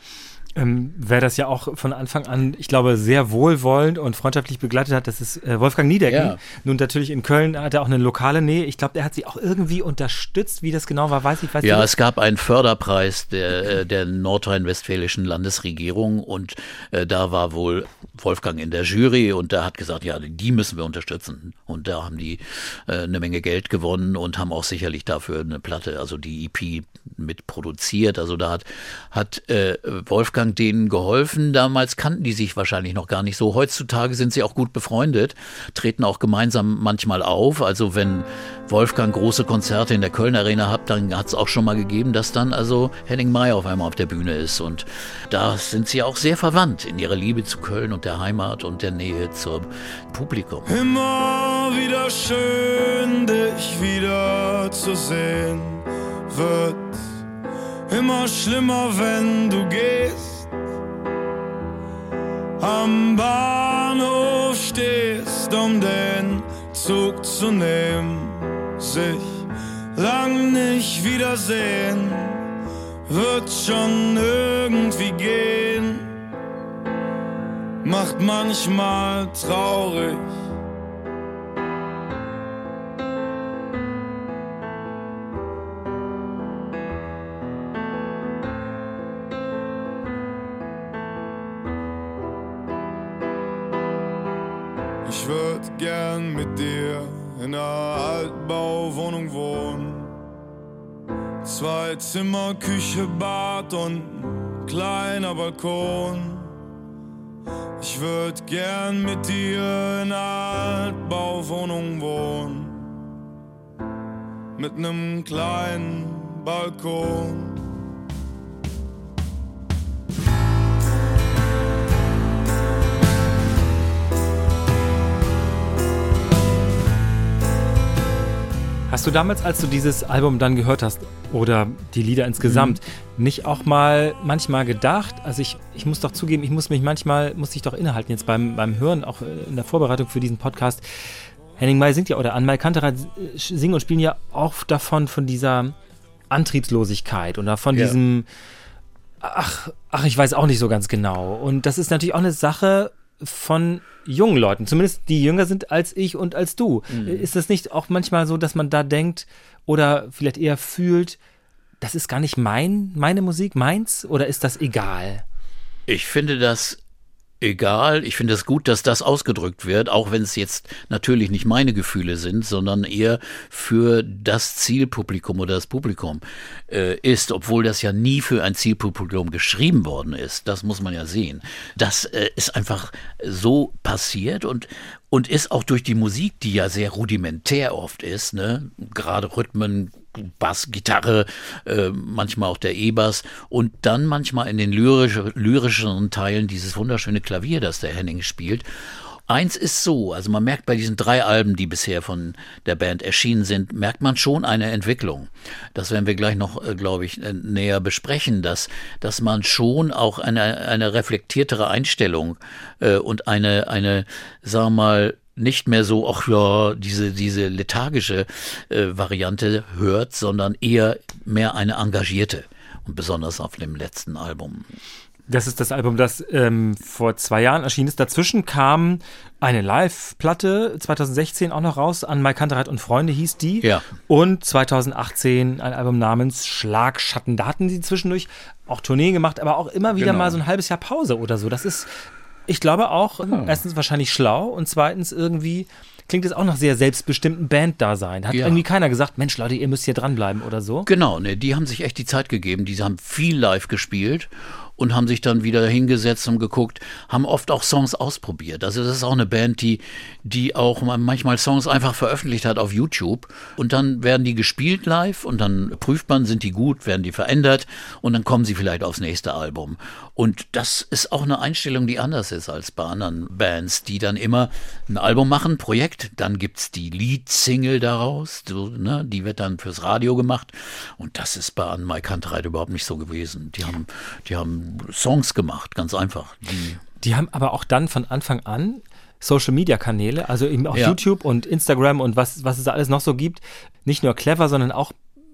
Ähm, wer das ja auch von Anfang an, ich glaube, sehr wohlwollend und freundschaftlich begleitet hat, das ist äh, Wolfgang Niedecken. Ja. Nun natürlich in Köln hat er auch eine lokale Nähe. Ich glaube, der hat sie auch irgendwie unterstützt. Wie das genau war, weiß ich. Weiß ja, du es gab einen Förderpreis der, der nordrhein-westfälischen Landesregierung und äh, da war wohl Wolfgang in der Jury und der hat gesagt, ja, die müssen wir unterstützen. Und da haben die äh, eine Menge Geld gewonnen und haben auch sicherlich dafür eine Platte, also die E P mit produziert. Also da hat, hat äh, Wolfgang denen geholfen. Damals kannten die sich wahrscheinlich noch gar nicht so. Heutzutage sind sie auch gut befreundet, treten auch gemeinsam manchmal auf. Also wenn Wolfgang große Konzerte in der Köln Arena hat, dann hat es auch schon mal gegeben, dass dann also Henning May auf einmal auf der Bühne ist. Und da sind sie auch sehr verwandt in ihrer Liebe zu Köln und der Heimat und der Nähe zum Publikum. Immer wieder schön, dich wieder zu sehen, wird immer schlimmer, wenn du gehst. Am Bahnhof stehst, um den Zug zu nehmen, sich lang nicht wiedersehen, wird schon irgendwie gehen, macht manchmal traurig. Ich würd gern mit dir in einer Altbauwohnung wohnen. Zwei Zimmer, Küche, Bad und ein kleiner Balkon. Ich würd gern mit dir in einer Altbauwohnung wohnen. Mit nem kleinen Balkon. Hast du damals, als du dieses Album dann gehört hast oder die Lieder insgesamt, mhm. nicht auch mal manchmal gedacht, also ich, ich muss doch zugeben, ich muss mich manchmal, muss ich doch innehalten jetzt beim, beim Hören, auch in der Vorbereitung für diesen Podcast, Henning May singt ja, oder Anne-Mai Kantereit singen und spielen ja auch davon, von dieser Antriebslosigkeit oder von ja. diesem, ach, ach, ich weiß auch nicht so ganz genau. Und das ist natürlich auch eine Sache von jungen Leuten, zumindest die jünger sind als ich und als du. Mhm. Ist das nicht auch manchmal so, dass man da denkt oder vielleicht eher fühlt, das ist gar nicht mein, meine Musik, meins, oder ist das egal? Ich finde das egal. Ich finde es gut, dass das ausgedrückt wird, auch wenn es jetzt natürlich nicht meine Gefühle sind, sondern eher für das Zielpublikum oder das Publikum äh, ist, obwohl das ja nie für ein Zielpublikum geschrieben worden ist. Das muss man ja sehen. Das äh, ist einfach so passiert und Und ist auch durch die Musik, die ja sehr rudimentär oft ist, ne, gerade Rhythmen, Bass, Gitarre, äh, manchmal auch der E-Bass und dann manchmal in den lyrisch, lyrischeren Teilen dieses wunderschöne Klavier, das der Henning spielt. Eins ist so, also man merkt bei diesen drei Alben, die bisher von der Band erschienen sind, merkt man schon eine Entwicklung. Das werden wir gleich noch, äh, glaube ich, äh, näher besprechen, dass, dass man schon auch eine, eine reflektiertere Einstellung äh, und eine, eine, sagen wir mal, nicht mehr so, ach ja, diese, diese lethargische äh, Variante hört, sondern eher mehr eine engagierte und besonders auf dem letzten Album. Das ist das Album, das ähm, vor zwei Jahren erschienen ist. Dazwischen kam eine Live-Platte, zwanzig sechzehn auch noch raus, Anne-Mai Kantereit und Freunde hieß die. Ja. Und zwanzig achtzehn ein Album namens Schlagschatten. Da hatten sie zwischendurch auch Tourneen gemacht, aber auch immer wieder genau. mal so ein halbes Jahr Pause oder so. Das ist, ich glaube auch, oh. erstens wahrscheinlich schlau und zweitens irgendwie klingt es auch nach sehr selbstbestimmten Banddasein. Hat ja. irgendwie keiner gesagt, Mensch Leute, ihr müsst hier dranbleiben oder so? Genau, ne, die haben sich echt die Zeit gegeben. Die haben viel live gespielt und haben sich dann wieder hingesetzt und geguckt, haben oft auch Songs ausprobiert. Also das ist auch eine Band, die, die auch manchmal Songs einfach veröffentlicht hat auf YouTube und dann werden die gespielt live und dann prüft man, sind die gut, werden die verändert und dann kommen sie vielleicht aufs nächste Album. Und das ist auch eine Einstellung, die anders ist als bei anderen Bands, die dann immer ein Album machen, ein Projekt, dann gibt's die Lead-Single daraus, so, ne, die wird dann fürs Radio gemacht und das ist bei Anne-Mai Kantereit überhaupt nicht so gewesen. Die haben, die haben Songs gemacht, ganz einfach. Die, die haben aber auch dann von Anfang an Social-Media-Kanäle, also eben auch ja. YouTube und Instagram und was, was es da alles noch so gibt, nicht nur clever, sondern auch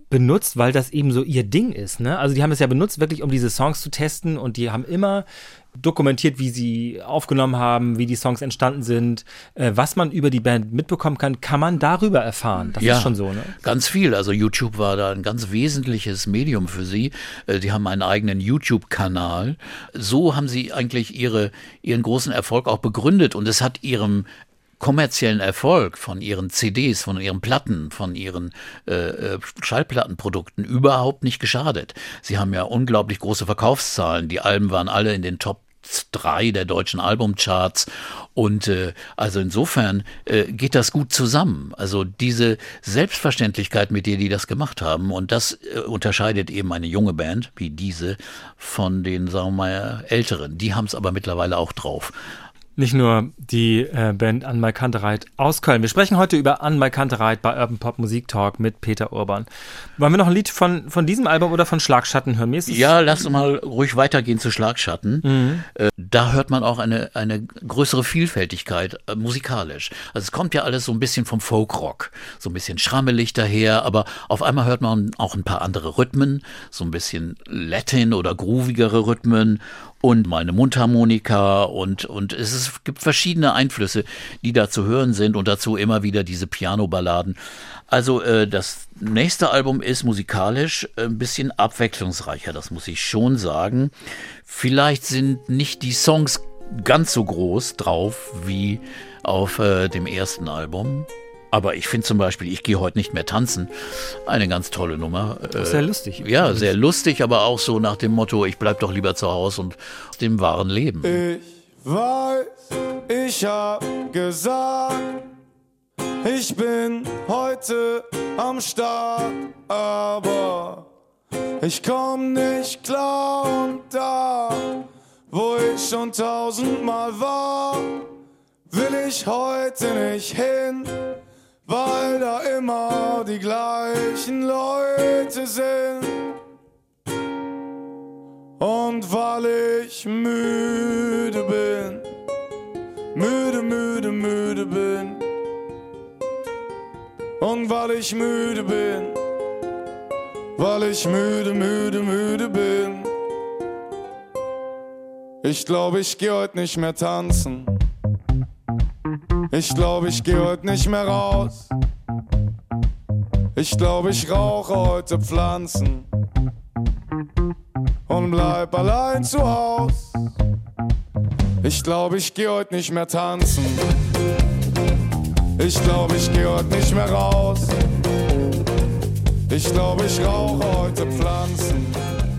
benutzt, weil das eben so ihr Ding ist, ne? Also die haben es ja benutzt, wirklich um diese Songs zu testen und die haben immer dokumentiert, wie sie aufgenommen haben, wie die Songs entstanden sind. Äh, was man über die Band mitbekommen kann, kann man darüber erfahren. Das ja, ist schon so, ne? Ganz viel. Also YouTube war da ein ganz wesentliches Medium für sie. Äh, die haben einen eigenen YouTube-Kanal. So haben sie eigentlich ihre, ihren großen Erfolg auch begründet und es hat ihrem kommerziellen Erfolg von ihren C Ds, von ihren Platten, von ihren äh, Schallplattenprodukten überhaupt nicht geschadet. Sie haben ja unglaublich große Verkaufszahlen. Die Alben waren alle in den Top drei der deutschen Albumcharts und äh, also insofern äh, geht das gut zusammen. Also diese Selbstverständlichkeit, mit der die das gemacht haben und das äh, unterscheidet eben eine junge Band wie diese von den, sagen wir mal, älteren. Die haben es aber mittlerweile auch drauf. Nicht nur die äh, Band An My Kantereit aus Köln. Wir sprechen heute über An My Kantereit bei Urban Pop Musik Talk mit Peter Urban. Wollen wir noch ein Lied von, von diesem Album oder von Schlagschatten hören? Mir ist ja, lass uns mal ruhig weitergehen zu Schlagschatten. Mhm. Äh, da hört man auch eine, eine größere Vielfältigkeit äh, musikalisch. Also es kommt ja alles so ein bisschen vom Folkrock, so ein bisschen schrammelig daher, aber auf einmal hört man auch ein paar andere Rhythmen, so ein bisschen Latin oder groovigere Rhythmen und mal eine Mundharmonika und, und es, ist, es gibt verschiedene Einflüsse, die da zu hören sind und dazu immer wieder diese Piano-Balladen. Also äh, das nächste Album ist musikalisch ein bisschen abwechslungsreicher, das muss ich schon sagen. Vielleicht sind nicht die Songs ganz so groß drauf wie auf äh, dem ersten Album. Aber ich finde zum Beispiel, ich gehe heute nicht mehr tanzen, eine ganz tolle Nummer. Sehr lustig. Ja, sehr lustig, aber auch so nach dem Motto, ich bleib doch lieber zu Hause und aus dem wahren Leben. Ich weiß, ich hab gesagt, ich bin heute am Start, aber ich komm nicht klar und da, wo ich schon tausendmal war, will ich heute nicht hin. Weil da immer die gleichen Leute sind und weil ich müde bin, müde, müde, müde bin und weil ich müde bin, weil ich müde, müde, müde bin. Ich glaube, ich geh heute nicht mehr tanzen. Ich glaube, ich geh heute nicht mehr raus. Ich glaube, ich rauche heute Pflanzen und bleib allein zu Haus. Ich glaube, ich geh heute nicht mehr tanzen. Ich glaube, ich geh heute nicht mehr raus. Ich glaube, ich rauche heute Pflanzen.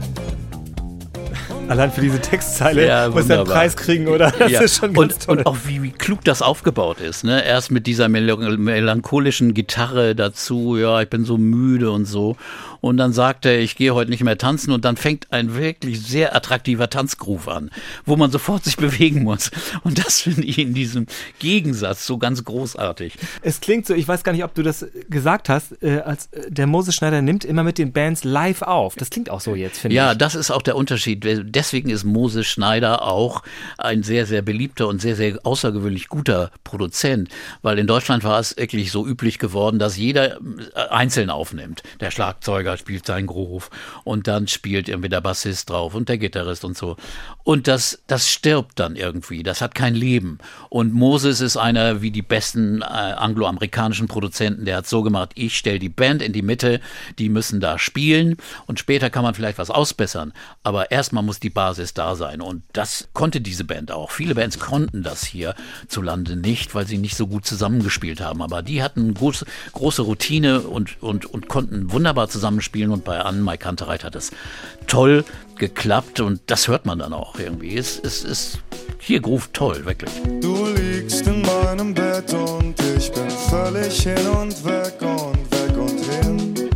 Allein für diese Textzeile ja, muss er einen Preis kriegen, oder? Das ja. ist schon ganz und, toll. Und auch wie, wie klug das aufgebaut ist, ne? Erst mit dieser mel- melancholischen Gitarre dazu, ja, ich bin so müde und so. Und dann sagt er, ich gehe heute nicht mehr tanzen und dann fängt ein wirklich sehr attraktiver Tanzgroove an, wo man sofort sich bewegen muss. Und das finde ich in diesem Gegensatz so ganz großartig. Es klingt so, ich weiß gar nicht, ob du das gesagt hast, äh, als äh, der Moses Schneider nimmt immer mit den Bands live auf. Das klingt auch so jetzt, finde ja, ich. Ja, das ist auch der Unterschied. Deswegen ist Moses Schneider auch ein sehr, sehr beliebter und sehr, sehr außergewöhnlich guter Produzent, weil in Deutschland war es wirklich so üblich geworden, dass jeder einzeln aufnimmt. Der Schlagzeuger spielt seinen Groove und dann spielt irgendwie der Bassist drauf und der Gitarrist und so. Und das, das stirbt dann irgendwie. Das hat kein Leben. Und Moses ist einer wie die besten äh, angloamerikanischen Produzenten. Der hat so gemacht, ich stelle die Band in die Mitte, die müssen da spielen und später kann man vielleicht was ausbessern. Aber erstmal muss die Basis da sein. Und das konnte diese Band auch. Viele Bands konnten das hierzulande nicht, weil sie nicht so gut zusammengespielt haben. Aber die hatten groß, große Routine und, und, und konnten wunderbar zusammenspielen. Und bei An My Kantereit hat es toll geklappt und das hört man dann auch irgendwie. Es ist, ist hier groovt toll, wirklich. Du liegst in meinem Bett und ich bin völlig hin und weg und weg und hin.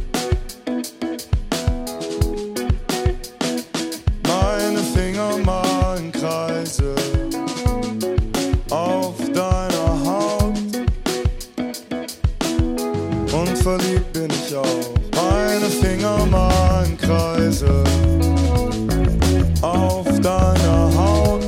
Meine Finger malen Kreise auf deiner Haut und verliebt bin ich auch. Meine Finger malen Kreise auf deiner Haut.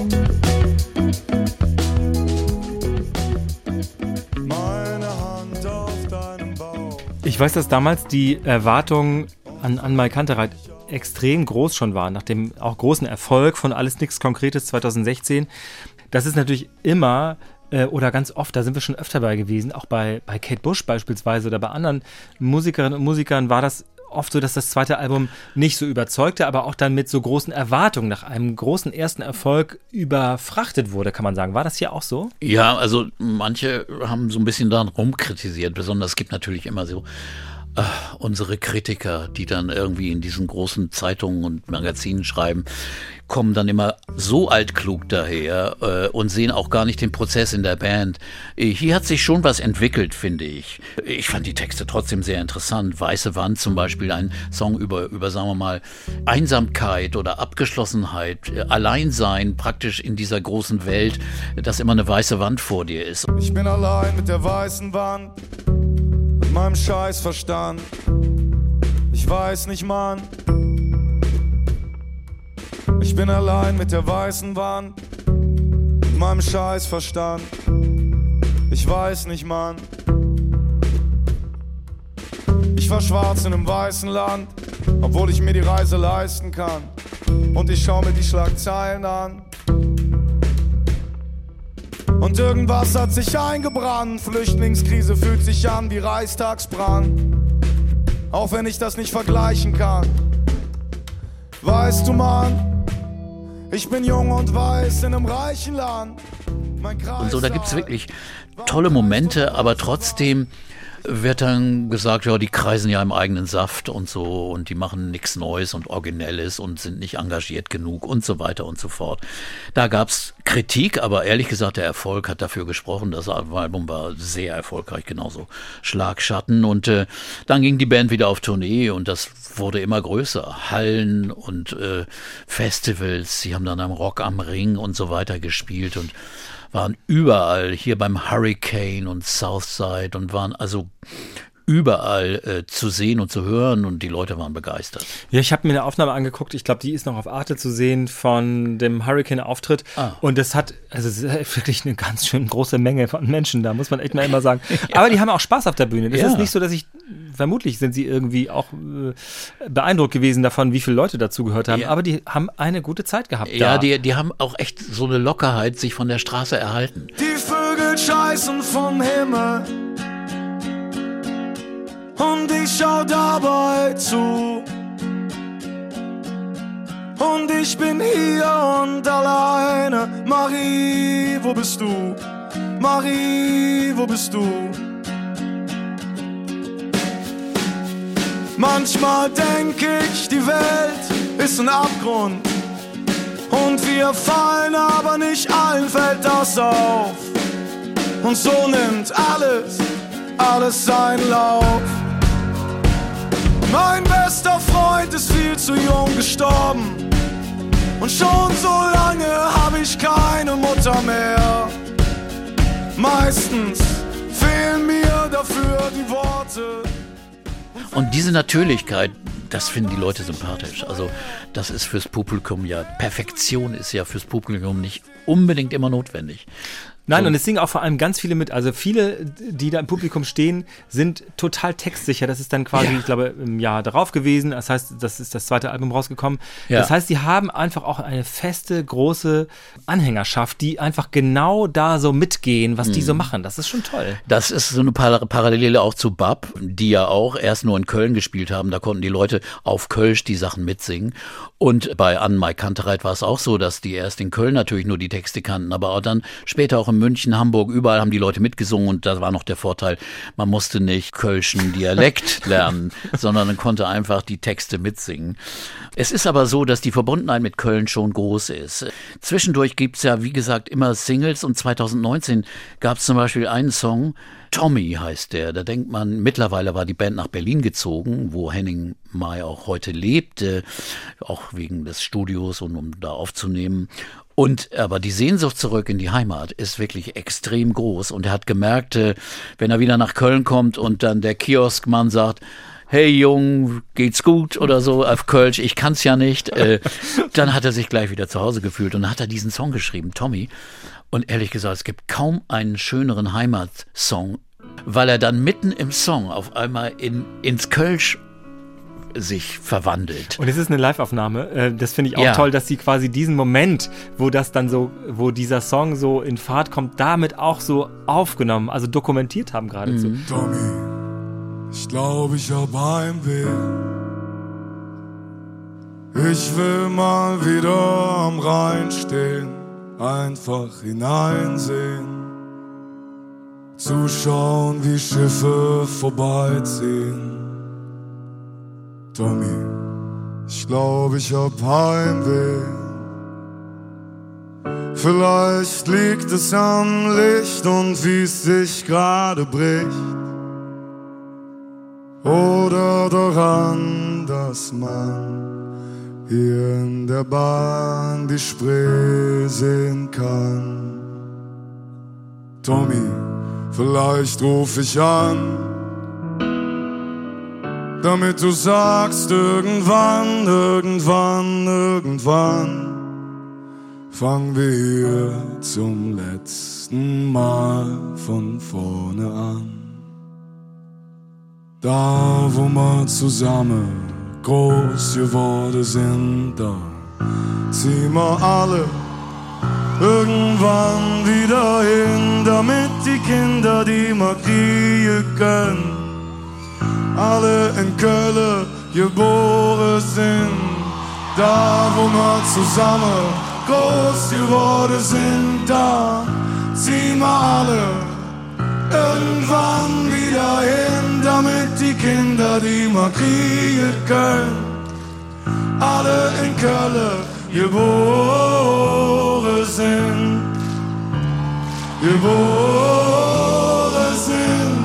Meine Hand auf deinem Bauch. Ich weiß, dass damals die Erwartungen an, an Mike Kantereit extrem groß schon waren, nach dem auch großen Erfolg von Alles Nix Konkretes zwanzig sechzehn. Das ist natürlich immer äh, oder ganz oft, da sind wir schon öfter bei gewesen, auch bei, bei Kate Bush beispielsweise oder bei anderen Musikerinnen und Musikern war das oft so, dass das zweite Album nicht so überzeugte, aber auch dann mit so großen Erwartungen nach einem großen ersten Erfolg überfrachtet wurde, kann man sagen. War das hier auch so? Ja, also manche haben so ein bisschen daran rumkritisiert. Besonders es gibt natürlich immer so äh, unsere Kritiker, die dann irgendwie in diesen großen Zeitungen und Magazinen schreiben, kommen dann immer so altklug daher äh, und sehen auch gar nicht den Prozess in der Band. Hier hat sich schon was entwickelt, finde ich. Ich fand die Texte trotzdem sehr interessant. Weiße Wand zum Beispiel, ein Song über, über sagen wir mal, Einsamkeit oder Abgeschlossenheit, äh, Alleinsein praktisch in dieser großen Welt, dass immer eine weiße Wand vor dir ist. Ich bin allein mit der weißen Wand, mit meinem Scheißverstand. Ich weiß nicht, Mann. Ich bin allein mit der weißen Wand, mit meinem Scheißverstand. Ich weiß nicht, Mann. Ich war schwarz in einem weißen Land, obwohl ich mir die Reise leisten kann. Und ich schau mir die Schlagzeilen an. Und irgendwas hat sich eingebrannt. Flüchtlingskrise fühlt sich an wie Reichstagsbrand. Auch wenn ich das nicht vergleichen kann. Weißt du, Mann, ich bin jung und weiß in einem reichen Land. Und so, da gibt es wirklich tolle Momente, aber trotzdem wird dann gesagt, ja, die kreisen ja im eigenen Saft und so und die machen nichts Neues und Originelles und sind nicht engagiert genug und so weiter und so fort. Da gab es Kritik, aber ehrlich gesagt, der Erfolg hat dafür gesprochen. Das Album war sehr erfolgreich, genauso Schlagschatten. Und äh, dann ging die Band wieder auf Tournee und das wurde immer größer. Hallen und äh, Festivals, sie haben dann am Rock am Ring und so weiter gespielt und waren überall, hier beim Hurricane und Southside und waren also überall äh, zu sehen und zu hören und die Leute waren begeistert. Ja, ich habe mir eine Aufnahme angeguckt, ich glaube, die ist noch auf Arte zu sehen von dem Hurricane-Auftritt ah. und das hat, also es ist wirklich eine ganz schön große Menge von Menschen da, muss man echt mal immer sagen. Ja. Aber die haben auch Spaß auf der Bühne. Das ja. ist nicht so, dass ich, vermutlich sind sie irgendwie auch äh, beeindruckt gewesen davon, wie viele Leute dazugehört haben, ja. aber die haben eine gute Zeit gehabt Ja, da. die, die haben auch echt so eine Lockerheit sich von der Straße erhalten. Die Vögel scheißen vom Himmel und ich schau dabei zu. Und ich bin hier und alleine. Marie, wo bist du? Marie, wo bist du? Manchmal denk ich, die Welt ist ein Abgrund und wir fallen, aber nicht allen fällt das auf. Und so nimmt alles, alles seinen Lauf. Mein bester Freund ist viel zu jung gestorben und schon so lange habe ich keine Mutter mehr. Meistens fehlen mir dafür die Worte. Und diese Natürlichkeit, das finden die Leute sympathisch. Also das ist fürs Publikum ja, Perfektion ist ja fürs Publikum nicht unbedingt immer notwendig. Nein, so. Und es singen auch vor allem ganz viele mit. Also viele, die da im Publikum stehen, sind total textsicher. Das ist dann quasi, ja. ich glaube, im Jahr darauf gewesen. Das heißt, das ist das zweite Album rausgekommen. Ja. Das heißt, die haben einfach auch eine feste, große Anhängerschaft, die einfach genau da so mitgehen, was mhm. die so machen. Das ist schon toll. Das ist so eine Par- Parallele auch zu B A P, die ja auch erst nur in Köln gespielt haben. Da konnten die Leute auf Kölsch die Sachen mitsingen. Und bei An Mike Kantereit war es auch so, dass die erst in Köln natürlich nur die Texte kannten, aber auch dann später auch in München, Hamburg, überall haben die Leute mitgesungen und da war noch der Vorteil, man musste nicht kölschen Dialekt lernen, sondern man konnte einfach die Texte mitsingen. Es ist aber so, dass die Verbundenheit mit Köln schon groß ist. Zwischendurch gibt's ja, wie gesagt, immer Singles und zwanzig neunzehn gab es zum Beispiel einen Song, Tommy heißt der, da denkt man, mittlerweile war die Band nach Berlin gezogen, wo Henning May auch heute lebt, äh, auch wegen des Studios und um da aufzunehmen. Und aber die Sehnsucht zurück in die Heimat ist wirklich extrem groß und er hat gemerkt, äh, wenn er wieder nach Köln kommt und dann der Kioskmann sagt, hey Jung, geht's gut oder so auf Kölsch, ich kann's ja nicht, äh, dann hat er sich gleich wieder zu Hause gefühlt und dann hat er diesen Song geschrieben, Tommy. Und ehrlich gesagt, es gibt kaum einen schöneren Heimatsong weil er dann mitten im Song auf einmal in, ins Kölsch sich verwandelt. Und es ist eine Live-Aufnahme. Das finde ich auch ja. toll, dass sie quasi diesen Moment, wo das dann so, wo dieser Song so in Fahrt kommt, damit auch so aufgenommen, also dokumentiert haben geradezu. Mhm. Tommy, ich glaube, ich hab Heimweh. Ich will mal wieder am Rhein stehen, einfach hineinsehen, zuschauen, wie Schiffe vorbeiziehen. Tommy, ich glaube, ich hab Heimweh. Vielleicht liegt es am Licht und wie es sich gerade bricht. Oder daran, dass man hier in der Bahn die Spree sehen kann. Tommy, vielleicht ruf ich an, damit du sagst, irgendwann, irgendwann, irgendwann fangen wir hier zum letzten Mal von vorne an. Da, wo wir zusammen groß geworden sind, da ziehen wir alle irgendwann wieder hin, damit die Kinder, die wir kriegen können, alle in Köln geboren sind. Da, wo wir zusammen groß geworden sind, da ziehen wir alle irgendwann wieder hin, damit die Kinder, die wir kriegen können, alle in Köln geboren sind. Geboren sind.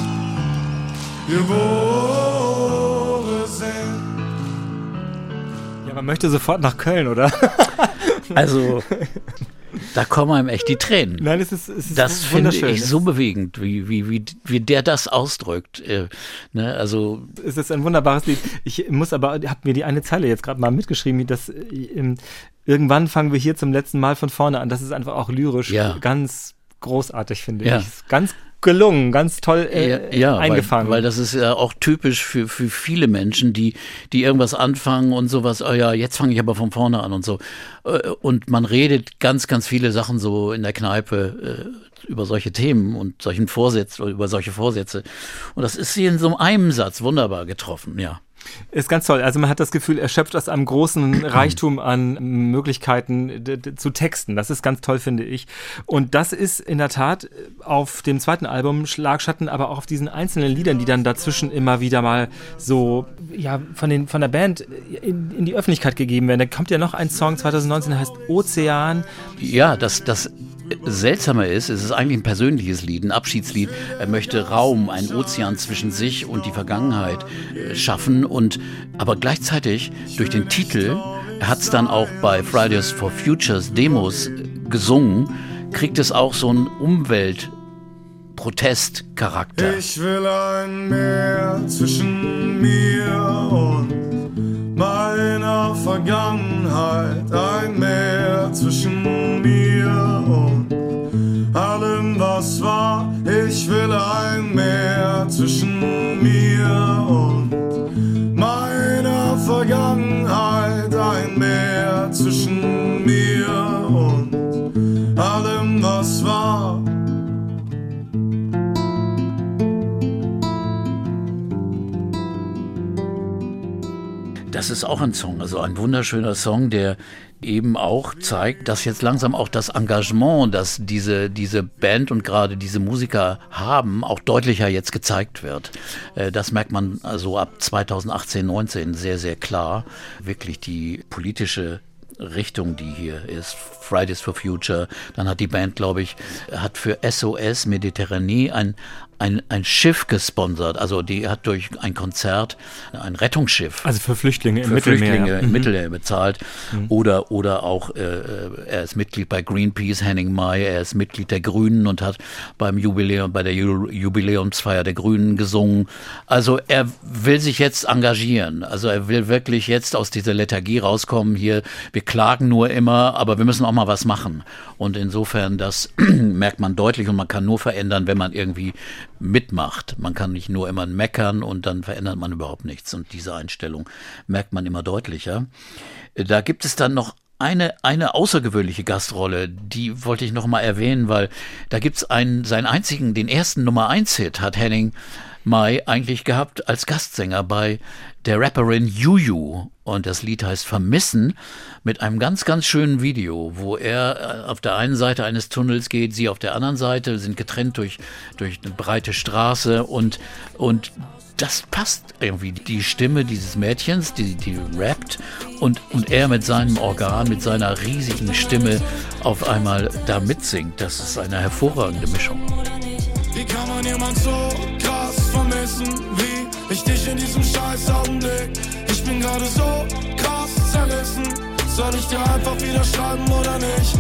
Geboren sind. Ja, man möchte sofort nach Köln, oder? Also, da kommen einem echt die Tränen. Nein, es ist, es ist das finde wunderschön. ich so bewegend, wie, wie, wie, wie der das ausdrückt. Äh, ne, also es ist ein wunderbares Lied. Ich muss aber, ich habe mir die eine Zeile jetzt gerade mal mitgeschrieben, dass äh, irgendwann fangen wir hier zum letzten Mal von vorne an. Das ist einfach auch lyrisch ja. ganz großartig, finde ja. ich. Ganz gelungen, ganz toll äh, ja, ja, eingefangen. Weil, weil das ist ja auch typisch für, für viele Menschen, die, die irgendwas anfangen und sowas, oh ja, jetzt fange ich aber von vorne an und so. Und man redet ganz, ganz viele Sachen so in der Kneipe äh, über solche Themen und solchen Vorsätze, über solche Vorsätze. Und das ist hier in so einem Satz wunderbar getroffen, ja. Ist ganz toll. Also man hat das Gefühl, er schöpft aus einem großen Reichtum an Möglichkeiten d- d- zu texten. Das ist ganz toll, finde ich. Und das ist in der Tat auf dem zweiten Album Schlagschatten, aber auch auf diesen einzelnen Liedern, die dann dazwischen immer wieder mal so ja von den von der Band in, in die Öffentlichkeit gegeben werden. Da kommt ja noch ein Song zwanzig neunzehn, der heißt Ozean. Ja, das das Seltsame ist, es ist eigentlich ein persönliches Lied, ein Abschiedslied. Er möchte Raum, einen Ozean zwischen sich und die Vergangenheit äh, schaffen. Und aber gleichzeitig durch den Titel, er hat es dann auch bei Fridays for Futures Demos gesungen, kriegt es auch so einen Umweltprotestcharakter. Ich will ein Meer zwischen mir und meiner Vergangenheit, ein Meer zwischen mir und allem, was war. Ich will ein Meer zwischen mir und meiner Vergangenheit, ein Meer zwischen mir und allem, was war. Das ist auch ein Song, also ein wunderschöner Song, der eben auch zeigt, dass jetzt langsam auch das Engagement, das diese, diese Band und gerade diese Musiker haben, auch deutlicher jetzt gezeigt wird. Das merkt man also ab zweitausendachtzehn, neunzehn sehr, sehr klar. Wirklich die politische Richtung, die hier ist, Fridays for Future. Dann hat die Band, glaube ich, hat für S O S Mediterranee ein, ein, ein Schiff gesponsert. Also die hat durch ein Konzert ein Rettungsschiff. Also für Flüchtlinge im für Mittelmeer. Flüchtlinge im mhm. Mittelmeer bezahlt. Mhm. Oder, oder auch, äh, er ist Mitglied bei Greenpeace, Henning May, er ist Mitglied der Grünen und hat beim Jubiläum, bei der Jubiläumsfeier der Grünen gesungen. Also er will sich jetzt engagieren. Also er will wirklich jetzt aus dieser Lethargie rauskommen. Hier, wir klagen nur immer, aber wir müssen auch mal was machen. Und insofern, das merkt man deutlich und man kann nur verändern, wenn man irgendwie mitmacht. Man kann nicht nur immer meckern und dann verändert man überhaupt nichts. Und diese Einstellung merkt man immer deutlicher. Da gibt es dann noch Eine, eine außergewöhnliche Gastrolle, die wollte ich noch mal erwähnen, weil da gibt's einen, seinen einzigen, den ersten Nummer eins Hit hat Henning Mai eigentlich gehabt als Gastsänger bei der Rapperin Juju. Und das Lied heißt Vermissen, mit einem ganz, ganz schönen Video, wo er auf der einen Seite eines Tunnels geht, sie auf der anderen Seite, sind getrennt durch, durch eine breite Straße und, und das passt irgendwie, die Stimme dieses Mädchens, die, die rappt und, und er mit seinem Organ, mit seiner riesigen Stimme auf einmal da mitsingt. Das ist eine hervorragende Mischung. Wie kann man jemand so krass vermissen, wie ich dich in diesem scheiß Augenblick? Ich bin gerade so krass zerrissen. Soll ich dir einfach wieder schreiben oder nicht?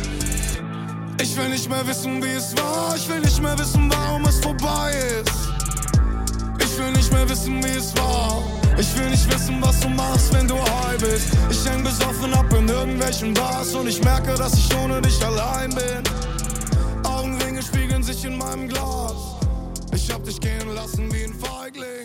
Ich will nicht mehr wissen, wie es war. Ich will nicht mehr wissen, warum es vorbei ist. Ich will nicht mehr wissen, wie es war. Ich will nicht wissen, was du machst, wenn du high bist. Ich häng besoffen ab in irgendwelchen Bars und ich merke, dass ich ohne dich allein bin. Augenringe spiegeln sich in meinem Glas. Ich hab dich gehen lassen wie ein Feigling.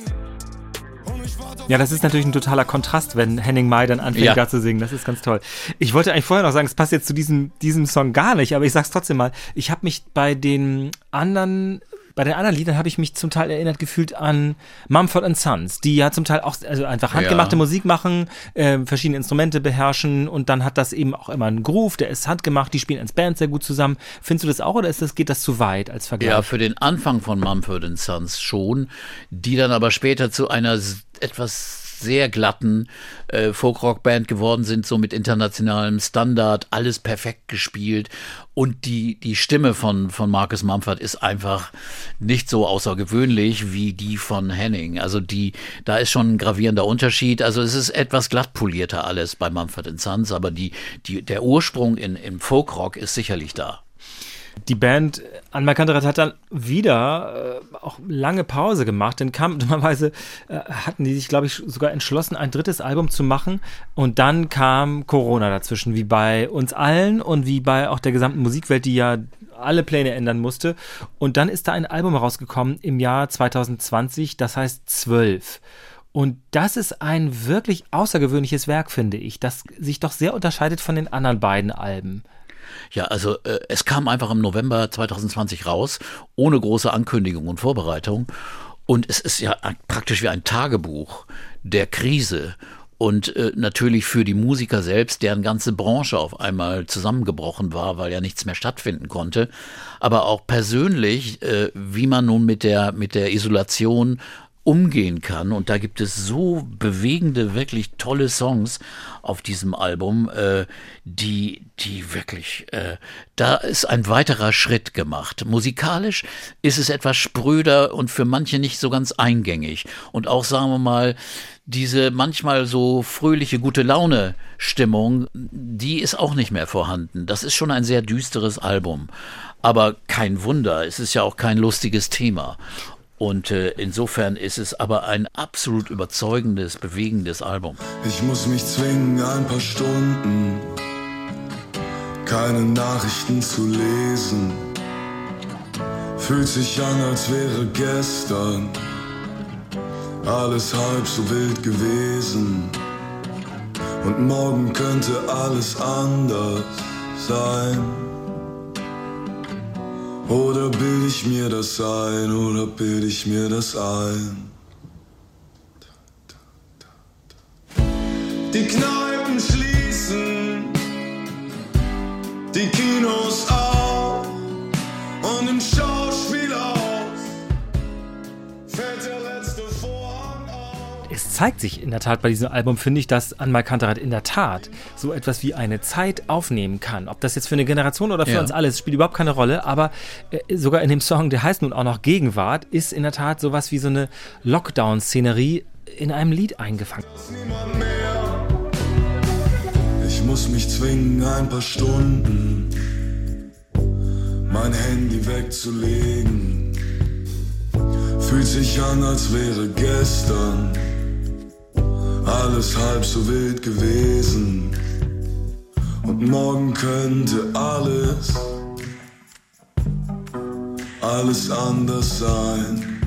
Ja, das ist natürlich ein totaler Kontrast, wenn Henning Mai dann anfängt, ja. da zu singen. Das ist ganz toll. Ich wollte eigentlich vorher noch sagen, es passt jetzt zu diesem, diesem Song gar nicht, aber ich sag's trotzdem mal. Ich habe mich bei den anderen... Bei den anderen Liedern habe ich mich zum Teil erinnert gefühlt an Mumford and Sons, die ja zum Teil auch also einfach handgemachte ja. Musik machen, äh, verschiedene Instrumente beherrschen und dann hat das eben auch immer einen Groove, der ist handgemacht, die spielen als Band sehr gut zusammen. Findest du das auch oder ist das, geht das zu weit als Vergleich? Ja, für den Anfang von Mumford and Sons schon, die dann aber später zu einer etwas sehr glatten äh, Folk-Rock-Band geworden sind, so mit internationalem Standard, alles perfekt gespielt und die die Stimme von von Marcus Mumford ist einfach nicht so außergewöhnlich wie die von Henning, also die, da ist schon ein gravierender Unterschied, also es ist etwas glattpolierter alles bei Mumford and Sons, aber die die der Ursprung in im Folk-Rock ist sicherlich da. Die Band Anmai Kantereit hat dann wieder äh, auch lange Pause gemacht, denn kam dummerweise äh, hatten die sich, glaube ich, sogar entschlossen, ein drittes Album zu machen und dann kam Corona dazwischen, wie bei uns allen und wie bei auch der gesamten Musikwelt, die ja alle Pläne ändern musste und dann ist da ein Album rausgekommen im Jahr zwanzig zwanzig, das heißt zwölf. Und das ist ein wirklich außergewöhnliches Werk, finde ich, das sich doch sehr unterscheidet von den anderen beiden Alben. Ja, also äh, es kam einfach im November zwanzig zwanzig raus, ohne große Ankündigung und Vorbereitung. Und es ist ja praktisch wie ein Tagebuch der Krise. Und äh, natürlich für die Musiker selbst, deren ganze Branche auf einmal zusammengebrochen war, weil ja nichts mehr stattfinden konnte. Aber auch persönlich, äh, wie man nun mit der, mit der Isolation umgehen kann. Und da gibt es so bewegende, wirklich tolle Songs auf diesem Album, äh, die, die wirklich, äh, da ist ein weiterer Schritt gemacht. Musikalisch ist es etwas spröder und für manche nicht so ganz eingängig. Und auch, sagen wir mal, diese manchmal so fröhliche, gute Laune-Stimmung, die ist auch nicht mehr vorhanden. Das ist schon ein sehr düsteres Album. Aber kein Wunder, es ist ja auch kein lustiges Thema. Und äh, insofern ist es aber ein absolut überzeugendes, bewegendes Album. Ich muss mich zwingen, ein paar Stunden keine Nachrichten zu lesen. Fühlt sich an, als wäre gestern alles halb so wild gewesen. Und morgen könnte alles anders sein. Oder bilde ich mir das ein, oder bilde ich mir das ein? Die Kneipen schließen, die Kinos auch, und im Schauspielhaus fällt der letzte Vorhang auf. Es zeigt sich in der Tat bei diesem Album, finde ich, dass Anmai Kantereit in der Tat so etwas wie eine Zeit aufnehmen kann. Ob das jetzt für eine Generation oder für ja. uns alle ist, spielt überhaupt keine Rolle, aber äh, sogar in dem Song, der heißt nun auch noch Gegenwart, ist in der Tat sowas wie so eine Lockdown-Szenerie in einem Lied eingefangen. Ich muss mich zwingen, ein paar Stunden mein Handy wegzulegen. Fühlt sich an, als wäre gestern alles halb so wild gewesen. Und morgen könnte alles alles anders sein.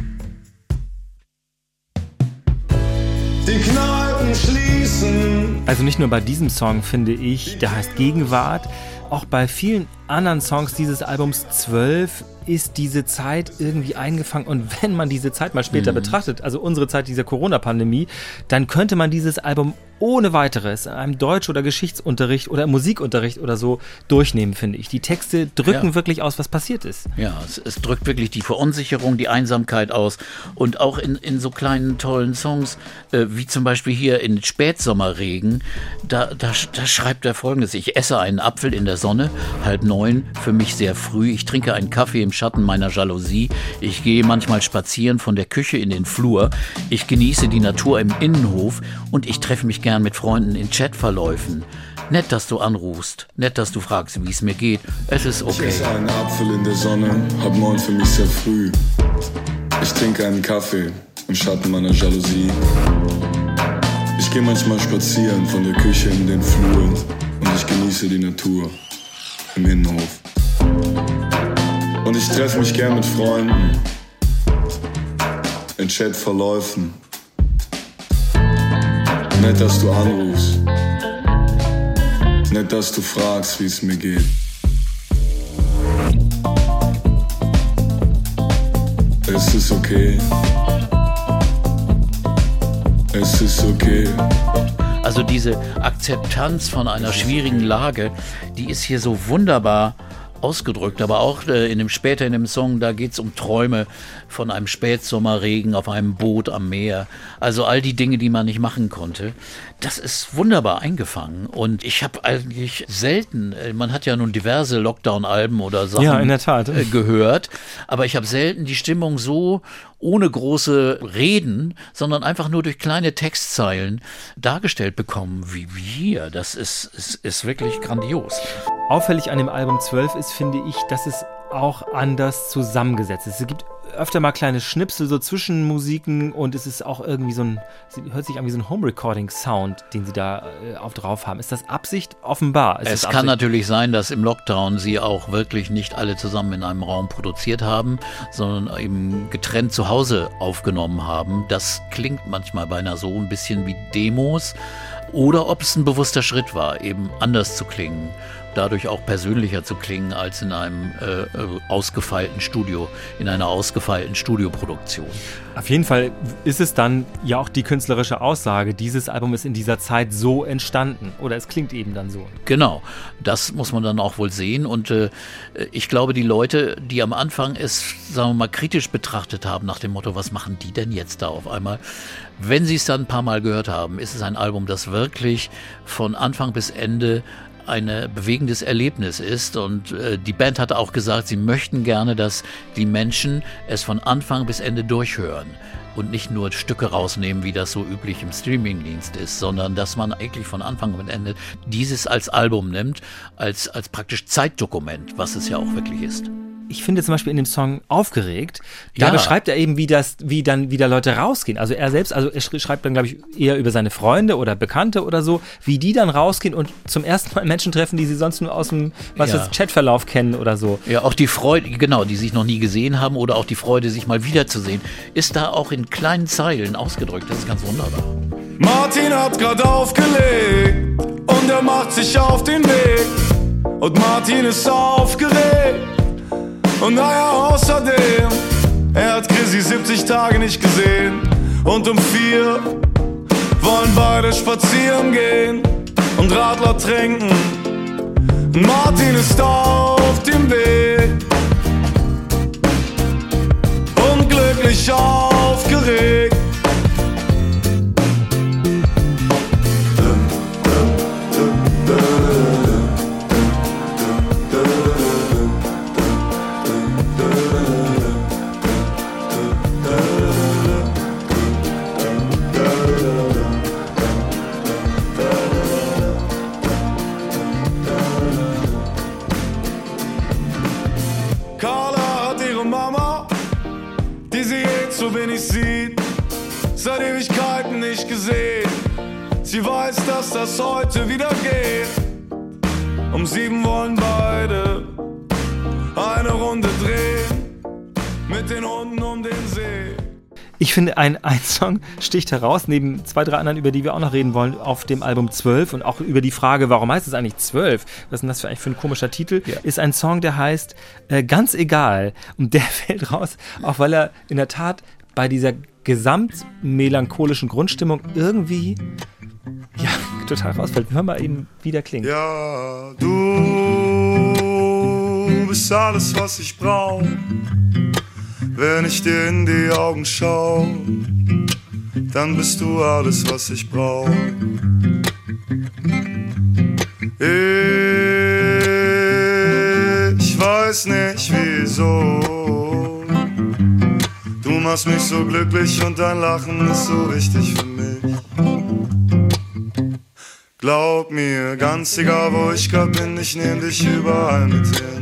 Die Kneipen schließen. Also nicht nur bei diesem Song, finde ich, der heißt Gegenwart, auch bei vielen anderen Songs dieses Albums zwölf ist diese Zeit irgendwie eingefangen. Und wenn man diese Zeit mal später mhm. betrachtet, also unsere Zeit dieser Corona-Pandemie, dann könnte man dieses Album ohne weiteres in einem Deutsch- oder Geschichtsunterricht oder Musikunterricht oder so durchnehmen, finde ich. Die Texte drücken ja. wirklich aus, was passiert ist. Ja, es, es drückt wirklich die Verunsicherung, die Einsamkeit aus. Und auch in, in so kleinen, tollen Songs, äh, wie zum Beispiel hier in Spätsommerregen, da, da, da schreibt er Folgendes: Ich esse einen Apfel in der Sonne, halb neun, für mich sehr früh. Ich trinke einen Kaffee im Schatten meiner Jalousie. Ich gehe manchmal spazieren von der Küche in den Flur. Ich genieße die Natur im Innenhof und ich treffe mich gern mit Freunden in Chatverläufen. Nett, dass du anrufst. Nett, dass du fragst, wie es mir geht. Es ist okay. Ich esse einen Apfel in der Sonne, halb neun, für mich sehr früh. Ich trinke einen Kaffee im Schatten meiner Jalousie. Ich gehe manchmal spazieren von der Küche in den Flur und ich genieße die Natur im Innenhof. Und ich treffe mich gern mit Freunden in Chatverläufen. Nett, dass du anrufst. Nett, dass du fragst, wie es mir geht. Es ist okay. Es ist okay. Also diese Akzeptanz von einer schwierigen Lage, die ist hier so wunderbar ausgedrückt, aber auch äh, in dem später in dem Song, da geht es um Träume von einem Spätsommerregen auf einem Boot am Meer. Also all die Dinge, die man nicht machen konnte. Das ist wunderbar eingefangen und ich habe eigentlich selten, äh, man hat ja nun diverse Lockdown-Alben oder Sachen ja, in der Tat. Äh, gehört, aber ich habe selten die Stimmung so ohne große Reden, sondern einfach nur durch kleine Textzeilen dargestellt bekommen wie hier. Das ist, ist, ist wirklich grandios. Auffällig an dem Album zwölf ist, finde ich, dass es auch anders zusammengesetzt ist. Es gibt öfter mal kleine Schnipsel so zwischen Musiken und es ist auch irgendwie so ein, hört sich an wie so ein Home-Recording-Sound, den sie da äh, auf drauf haben. Ist das Absicht? Offenbar. Ist es kann Absicht? natürlich sein, dass im Lockdown sie auch wirklich nicht alle zusammen in einem Raum produziert haben, sondern eben getrennt zu Hause aufgenommen haben. Das klingt manchmal beinahe so ein bisschen wie Demos. Oder ob es ein bewusster Schritt war, eben anders zu klingen, dadurch auch persönlicher zu klingen als in einem äh, ausgefeilten Studio, in einer ausgefeilten Studioproduktion. Auf jeden Fall ist es dann ja auch die künstlerische Aussage, dieses Album ist in dieser Zeit so entstanden oder es klingt eben dann so. Genau, das muss man dann auch wohl sehen und äh, ich glaube, die Leute, die am Anfang es, sagen wir mal, kritisch betrachtet haben nach dem Motto, was machen die denn jetzt da auf einmal? Wenn sie es dann ein paar Mal gehört haben, ist es ein Album, das wirklich von Anfang bis Ende ein bewegendes Erlebnis ist und äh, die Band hat auch gesagt, sie möchten gerne, dass die Menschen es von Anfang bis Ende durchhören und nicht nur Stücke rausnehmen, wie das so üblich im Streamingdienst ist, sondern dass man eigentlich von Anfang bis Ende dieses als Album nimmt, als, als praktisch Zeitdokument, was es ja auch wirklich ist. Ich finde zum Beispiel in dem Song Aufgeregt, da Ja. beschreibt er eben, wie das, wie dann wieder Leute rausgehen. Also er selbst, also er sch- schreibt dann, glaube ich, eher über seine Freunde oder Bekannte oder so, wie die dann rausgehen und zum ersten Mal Menschen treffen, die sie sonst nur aus dem, was Ja. das Chatverlauf kennen oder so. Ja, auch die Freude, genau, die sich noch nie gesehen haben oder auch die Freude, sich mal wiederzusehen, ist da auch in kleinen Zeilen ausgedrückt. Das ist ganz wunderbar. Martin hat grad aufgelegt und er macht sich auf den Weg. Und Martin ist aufgeregt. Und naja, außerdem, er hat Chrissy siebzig Tage nicht gesehen. Und um vier wollen beide spazieren gehen und Radler trinken. Und Martin ist auf dem Weg und glücklich aufgeregt. Carla hat ihre Mama, die sie eh zu wenig sieht, seit Ewigkeiten nicht gesehen. Sie weiß, dass das heute wieder geht. Um sieben wollen beide eine Runde drehen. mit den Hunden um den See. Ich finde, ein, ein Song sticht heraus, neben zwei, drei anderen, über die wir auch noch reden wollen, auf dem Album zwölf und auch über die Frage, warum heißt es eigentlich zwölf? Was ist denn das für, eigentlich für ein komischer Titel? Ja. Ist ein Song, der heißt äh, Ganz egal. Und der fällt raus, auch weil er in der Tat bei dieser gesamtmelancholischen Grundstimmung irgendwie ja, total rausfällt. Hör mal eben, wie der klingt. Ja, du bist alles, was ich brauche. Wenn ich dir in die Augen schau, dann bist du alles, was ich brauch. Ich weiß nicht wieso, du machst mich so glücklich und dein Lachen ist so wichtig für mich. Glaub mir, ganz egal wo ich grad bin, ich nehm dich überall mit hin.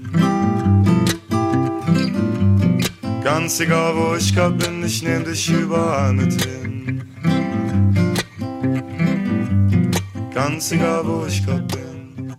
Ganz egal wo ich grad bin, ich nehm dich überall mit hin. Ganz egal wo ich grad bin.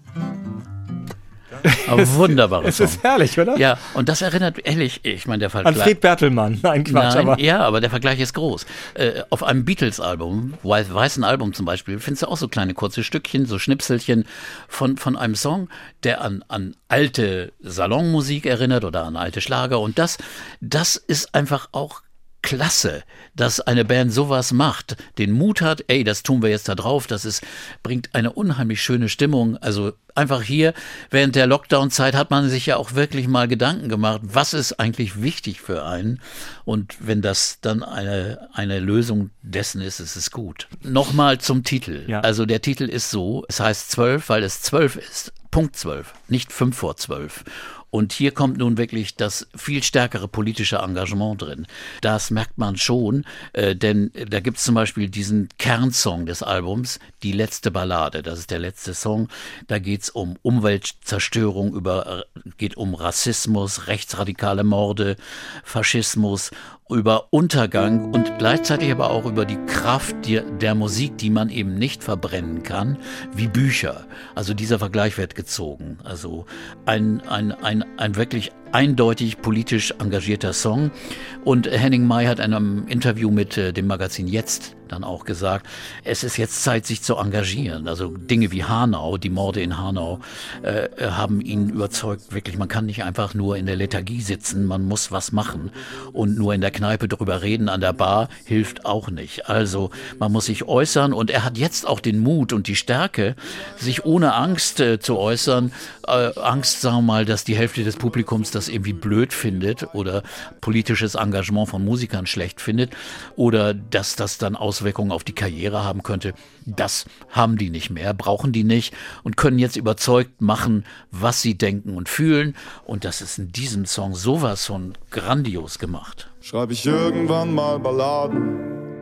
Aber wunderbarer Song. Es ist herrlich, oder? Ja, und das erinnert, ehrlich, ich meine, der Vergleich... An Fred Bertelmann. Nein, Quatsch, Nein, aber... Ja, aber der Vergleich ist groß. Äh, auf einem Beatles-Album, weißen Album zum Beispiel, findest du auch so kleine kurze Stückchen, so Schnipselchen von, von einem Song, der an, an alte Salonmusik erinnert oder an alte Schlager. Und das, das ist einfach auch klasse, dass eine Band sowas macht, den Mut hat, ey, das tun wir jetzt da drauf, das ist, bringt eine unheimlich schöne Stimmung. Also einfach hier, während der Lockdown-Zeit hat man sich ja auch wirklich mal Gedanken gemacht, was ist eigentlich wichtig für einen? Und wenn das dann eine, eine Lösung dessen ist, ist es gut. Nochmal zum Titel. Ja. Also der Titel ist so, es heißt zwölf, weil es zwölf ist. Punkt zwölf, nicht fünf vor zwölf. Und hier kommt nun wirklich das viel stärkere politische Engagement drin. Das merkt man schon, äh, denn da gibt es zum Beispiel diesen Kernsong des Albums, Die letzte Ballade. Das ist der letzte Song. Da geht es um Umweltzerstörung, über, geht um Rassismus, rechtsradikale Morde, Faschismus, über Untergang und gleichzeitig aber auch über die Kraft der, der Musik, die man eben nicht verbrennen kann, wie Bücher. Also dieser Vergleich wird gezogen. Also ein, ein, ein, ein wirklich eindeutig politisch engagierter Song. Und Henning May hat in einem Interview mit äh, dem Magazin Jetzt dann auch gesagt, es ist jetzt Zeit, sich zu engagieren. Also Dinge wie Hanau, die Morde in Hanau, äh, haben ihn überzeugt, wirklich, man kann nicht einfach nur in der Lethargie sitzen, man muss was machen. Und nur in der Kneipe drüber reden, an der Bar, hilft auch nicht. Also man muss sich äußern und er hat jetzt auch den Mut und die Stärke, sich ohne Angst äh, zu äußern. Äh, Angst, sagen wir mal, dass die Hälfte des Publikums das irgendwie blöd findet oder politisches Engagement von Musikern schlecht findet oder dass das dann Auswirkungen auf die Karriere haben könnte. Das haben die nicht mehr, brauchen die nicht und können jetzt überzeugt machen, was sie denken und fühlen. Und das ist in diesem Song sowas von grandios gemacht. Schreibe ich irgendwann mal Balladen,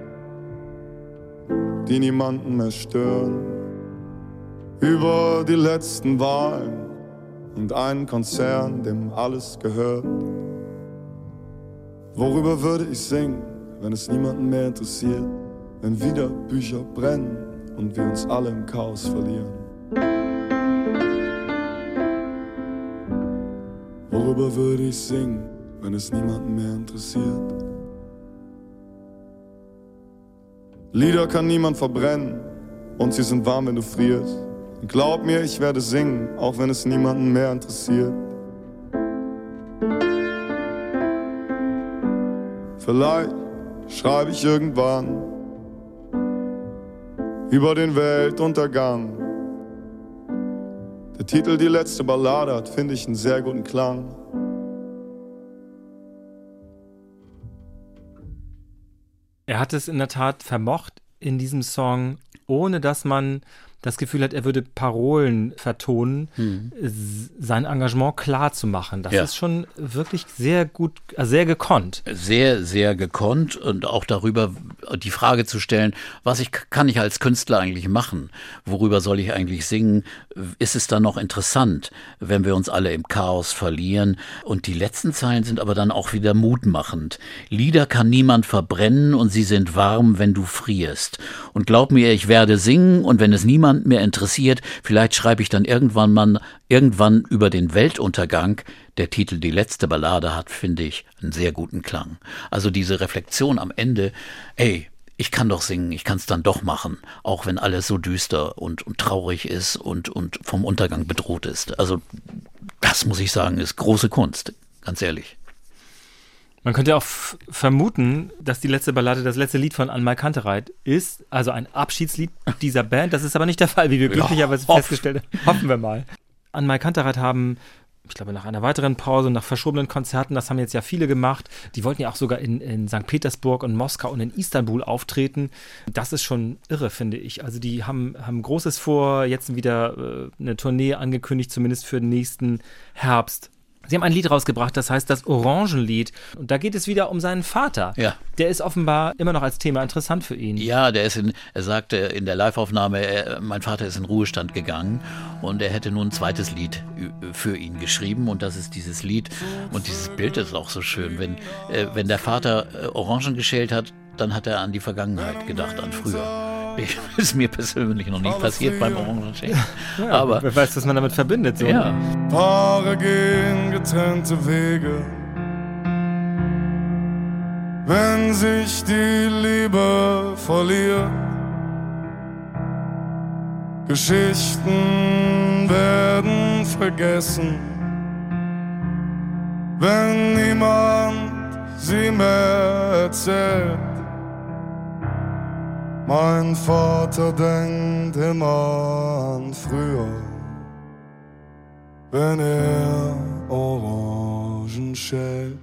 die niemanden mehr stören, über die letzten Wahlen und einen Konzern, dem alles gehört. Worüber würde ich singen, wenn es niemanden mehr interessiert? Wenn wieder Bücher brennen und wir uns alle im Chaos verlieren. Worüber würde ich singen, wenn es niemanden mehr interessiert? Lieder kann niemand verbrennen und sie sind warm, wenn du frierst. Glaub mir, ich werde singen, auch wenn es niemanden mehr interessiert. Vielleicht schreibe ich irgendwann über den Weltuntergang. Der Titel Die letzte Ballade hat, finde ich, einen sehr guten Klang. Er hat es in der Tat vermocht, in diesem Song, ohne dass man das Gefühl hat, er würde Parolen vertonen, hm. sein Engagement klar zu machen. Das ja. ist schon wirklich sehr gut, sehr gekonnt. Sehr, sehr gekonnt und auch darüber die Frage zu stellen, was ich, kann ich als Künstler eigentlich machen? Worüber soll ich eigentlich singen? Ist es dann noch interessant, wenn wir uns alle im Chaos verlieren? Und die letzten Zeilen sind aber dann auch wieder mutmachend. Lieder kann niemand verbrennen und sie sind warm, wenn du frierst. Und glaub mir, ich werde singen und wenn es niemand niemand mehr interessiert. Vielleicht schreibe ich dann irgendwann mal, irgendwann über den Weltuntergang. Der Titel Die letzte Ballade hat, finde ich, einen sehr guten Klang. Also diese Reflexion am Ende, ey, ich kann doch singen, ich kann es dann doch machen, auch wenn alles so düster und, und traurig ist und, und vom Untergang bedroht ist. Also das, muss ich sagen, ist große Kunst, ganz ehrlich. Man könnte auch f- vermuten, dass die letzte Ballade das letzte Lied von An-Mai Kantereit ist, also ein Abschiedslied dieser Band. Das ist aber nicht der Fall, wie wir glücklicherweise ja, festgestellt haben. Hoffen wir mal. An-Mai Kantereit haben, ich glaube, nach einer weiteren Pause und nach verschobenen Konzerten, das haben jetzt ja viele gemacht, die wollten ja auch sogar in, in Sankt Petersburg und Moskau und in Istanbul auftreten. Das ist schon irre, finde ich. Also die haben, haben Großes vor, jetzt wieder äh, eine Tournee angekündigt, zumindest für den nächsten Herbst. Sie haben ein Lied rausgebracht, das heißt das Orangenlied. Und da geht es wieder um seinen Vater. Ja. Der ist offenbar immer noch als Thema interessant für ihn. Ja, der ist in, er sagte in der Live-Aufnahme, er, mein Vater ist in Ruhestand gegangen und er hätte nun ein zweites Lied für ihn geschrieben und das ist dieses Lied. Und dieses Bild ist auch so schön. Wenn, äh, wenn der Vater äh, Orangen geschält hat, dann hat er an die Vergangenheit gedacht, an früher. Ich, ist mir persönlich noch nicht passiert beim Orangenschälen. Ja, aber wer weiß, was man damit verbindet. So. Ja. Paare gehen getrennte Wege, wenn sich die Liebe verliert. Geschichten werden vergessen, wenn niemand sie mehr erzählt. Mein Vater denkt immer an früher, wenn er Orangen schält.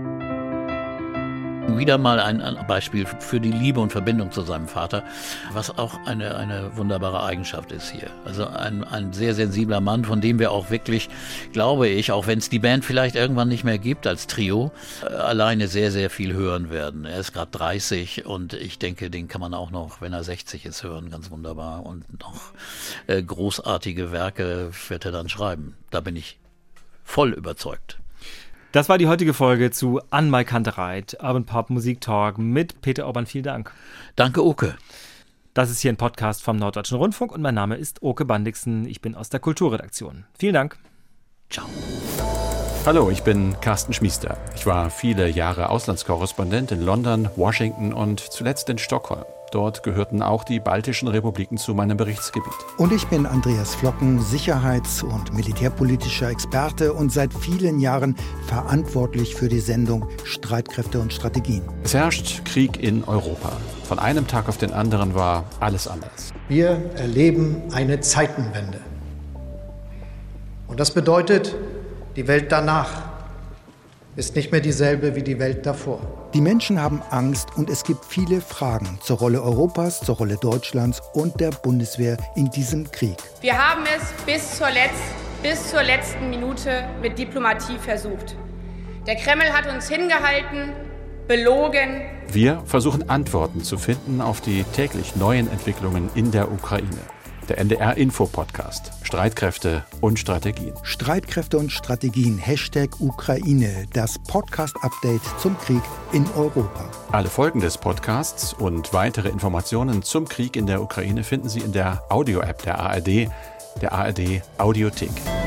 Wieder mal ein, ein Beispiel für die Liebe und Verbindung zu seinem Vater, was auch eine, eine wunderbare Eigenschaft ist hier. Also ein, ein sehr sensibler Mann, von dem wir auch wirklich, glaube ich, auch wenn es die Band vielleicht irgendwann nicht mehr gibt als Trio, äh, alleine sehr, sehr viel hören werden. Er ist gerade dreißig und ich denke, den kann man auch noch, wenn er sechzig ist, hören, ganz wunderbar. Und noch äh, großartige Werke wird er dann schreiben. Da bin ich voll überzeugt. Das war die heutige Folge zu An-Mai Kantereit, Urban Pop Musik Talk mit Peter Orban. Vielen Dank. Danke, Oke. Das ist hier ein Podcast vom Norddeutschen Rundfunk und mein Name ist Oke Bandixen. Ich bin aus der Kulturredaktion. Vielen Dank. Ciao. Hallo, ich bin Carsten Schmiester. Ich war viele Jahre Auslandskorrespondent in London, Washington und zuletzt in Stockholm. Dort gehörten auch die baltischen Republiken zu meinem Berichtsgebiet. Und ich bin Andreas Flocken, sicherheits- und militärpolitischer Experte und seit vielen Jahren verantwortlich für die Sendung Streitkräfte und Strategien. Es herrscht Krieg in Europa. Von einem Tag auf den anderen war alles anders. Wir erleben eine Zeitenwende. Und das bedeutet, die Welt danach ist nicht mehr dieselbe wie die Welt davor. Die Menschen haben Angst und es gibt viele Fragen zur Rolle Europas, zur Rolle Deutschlands und der Bundeswehr in diesem Krieg. Wir haben es bis zur, Letz-, bis zur letzten Minute mit Diplomatie versucht. Der Kreml hat uns hingehalten, belogen. Wir versuchen Antworten zu finden auf die täglich neuen Entwicklungen in der Ukraine. Der N D R-Info-Podcast Streitkräfte und Strategien. Streitkräfte und Strategien, Hashtag Ukraine, das Podcast-Update zum Krieg in Europa. Alle Folgen des Podcasts und weitere Informationen zum Krieg in der Ukraine finden Sie in der Audio-App der A R D, der A R D Audiothek.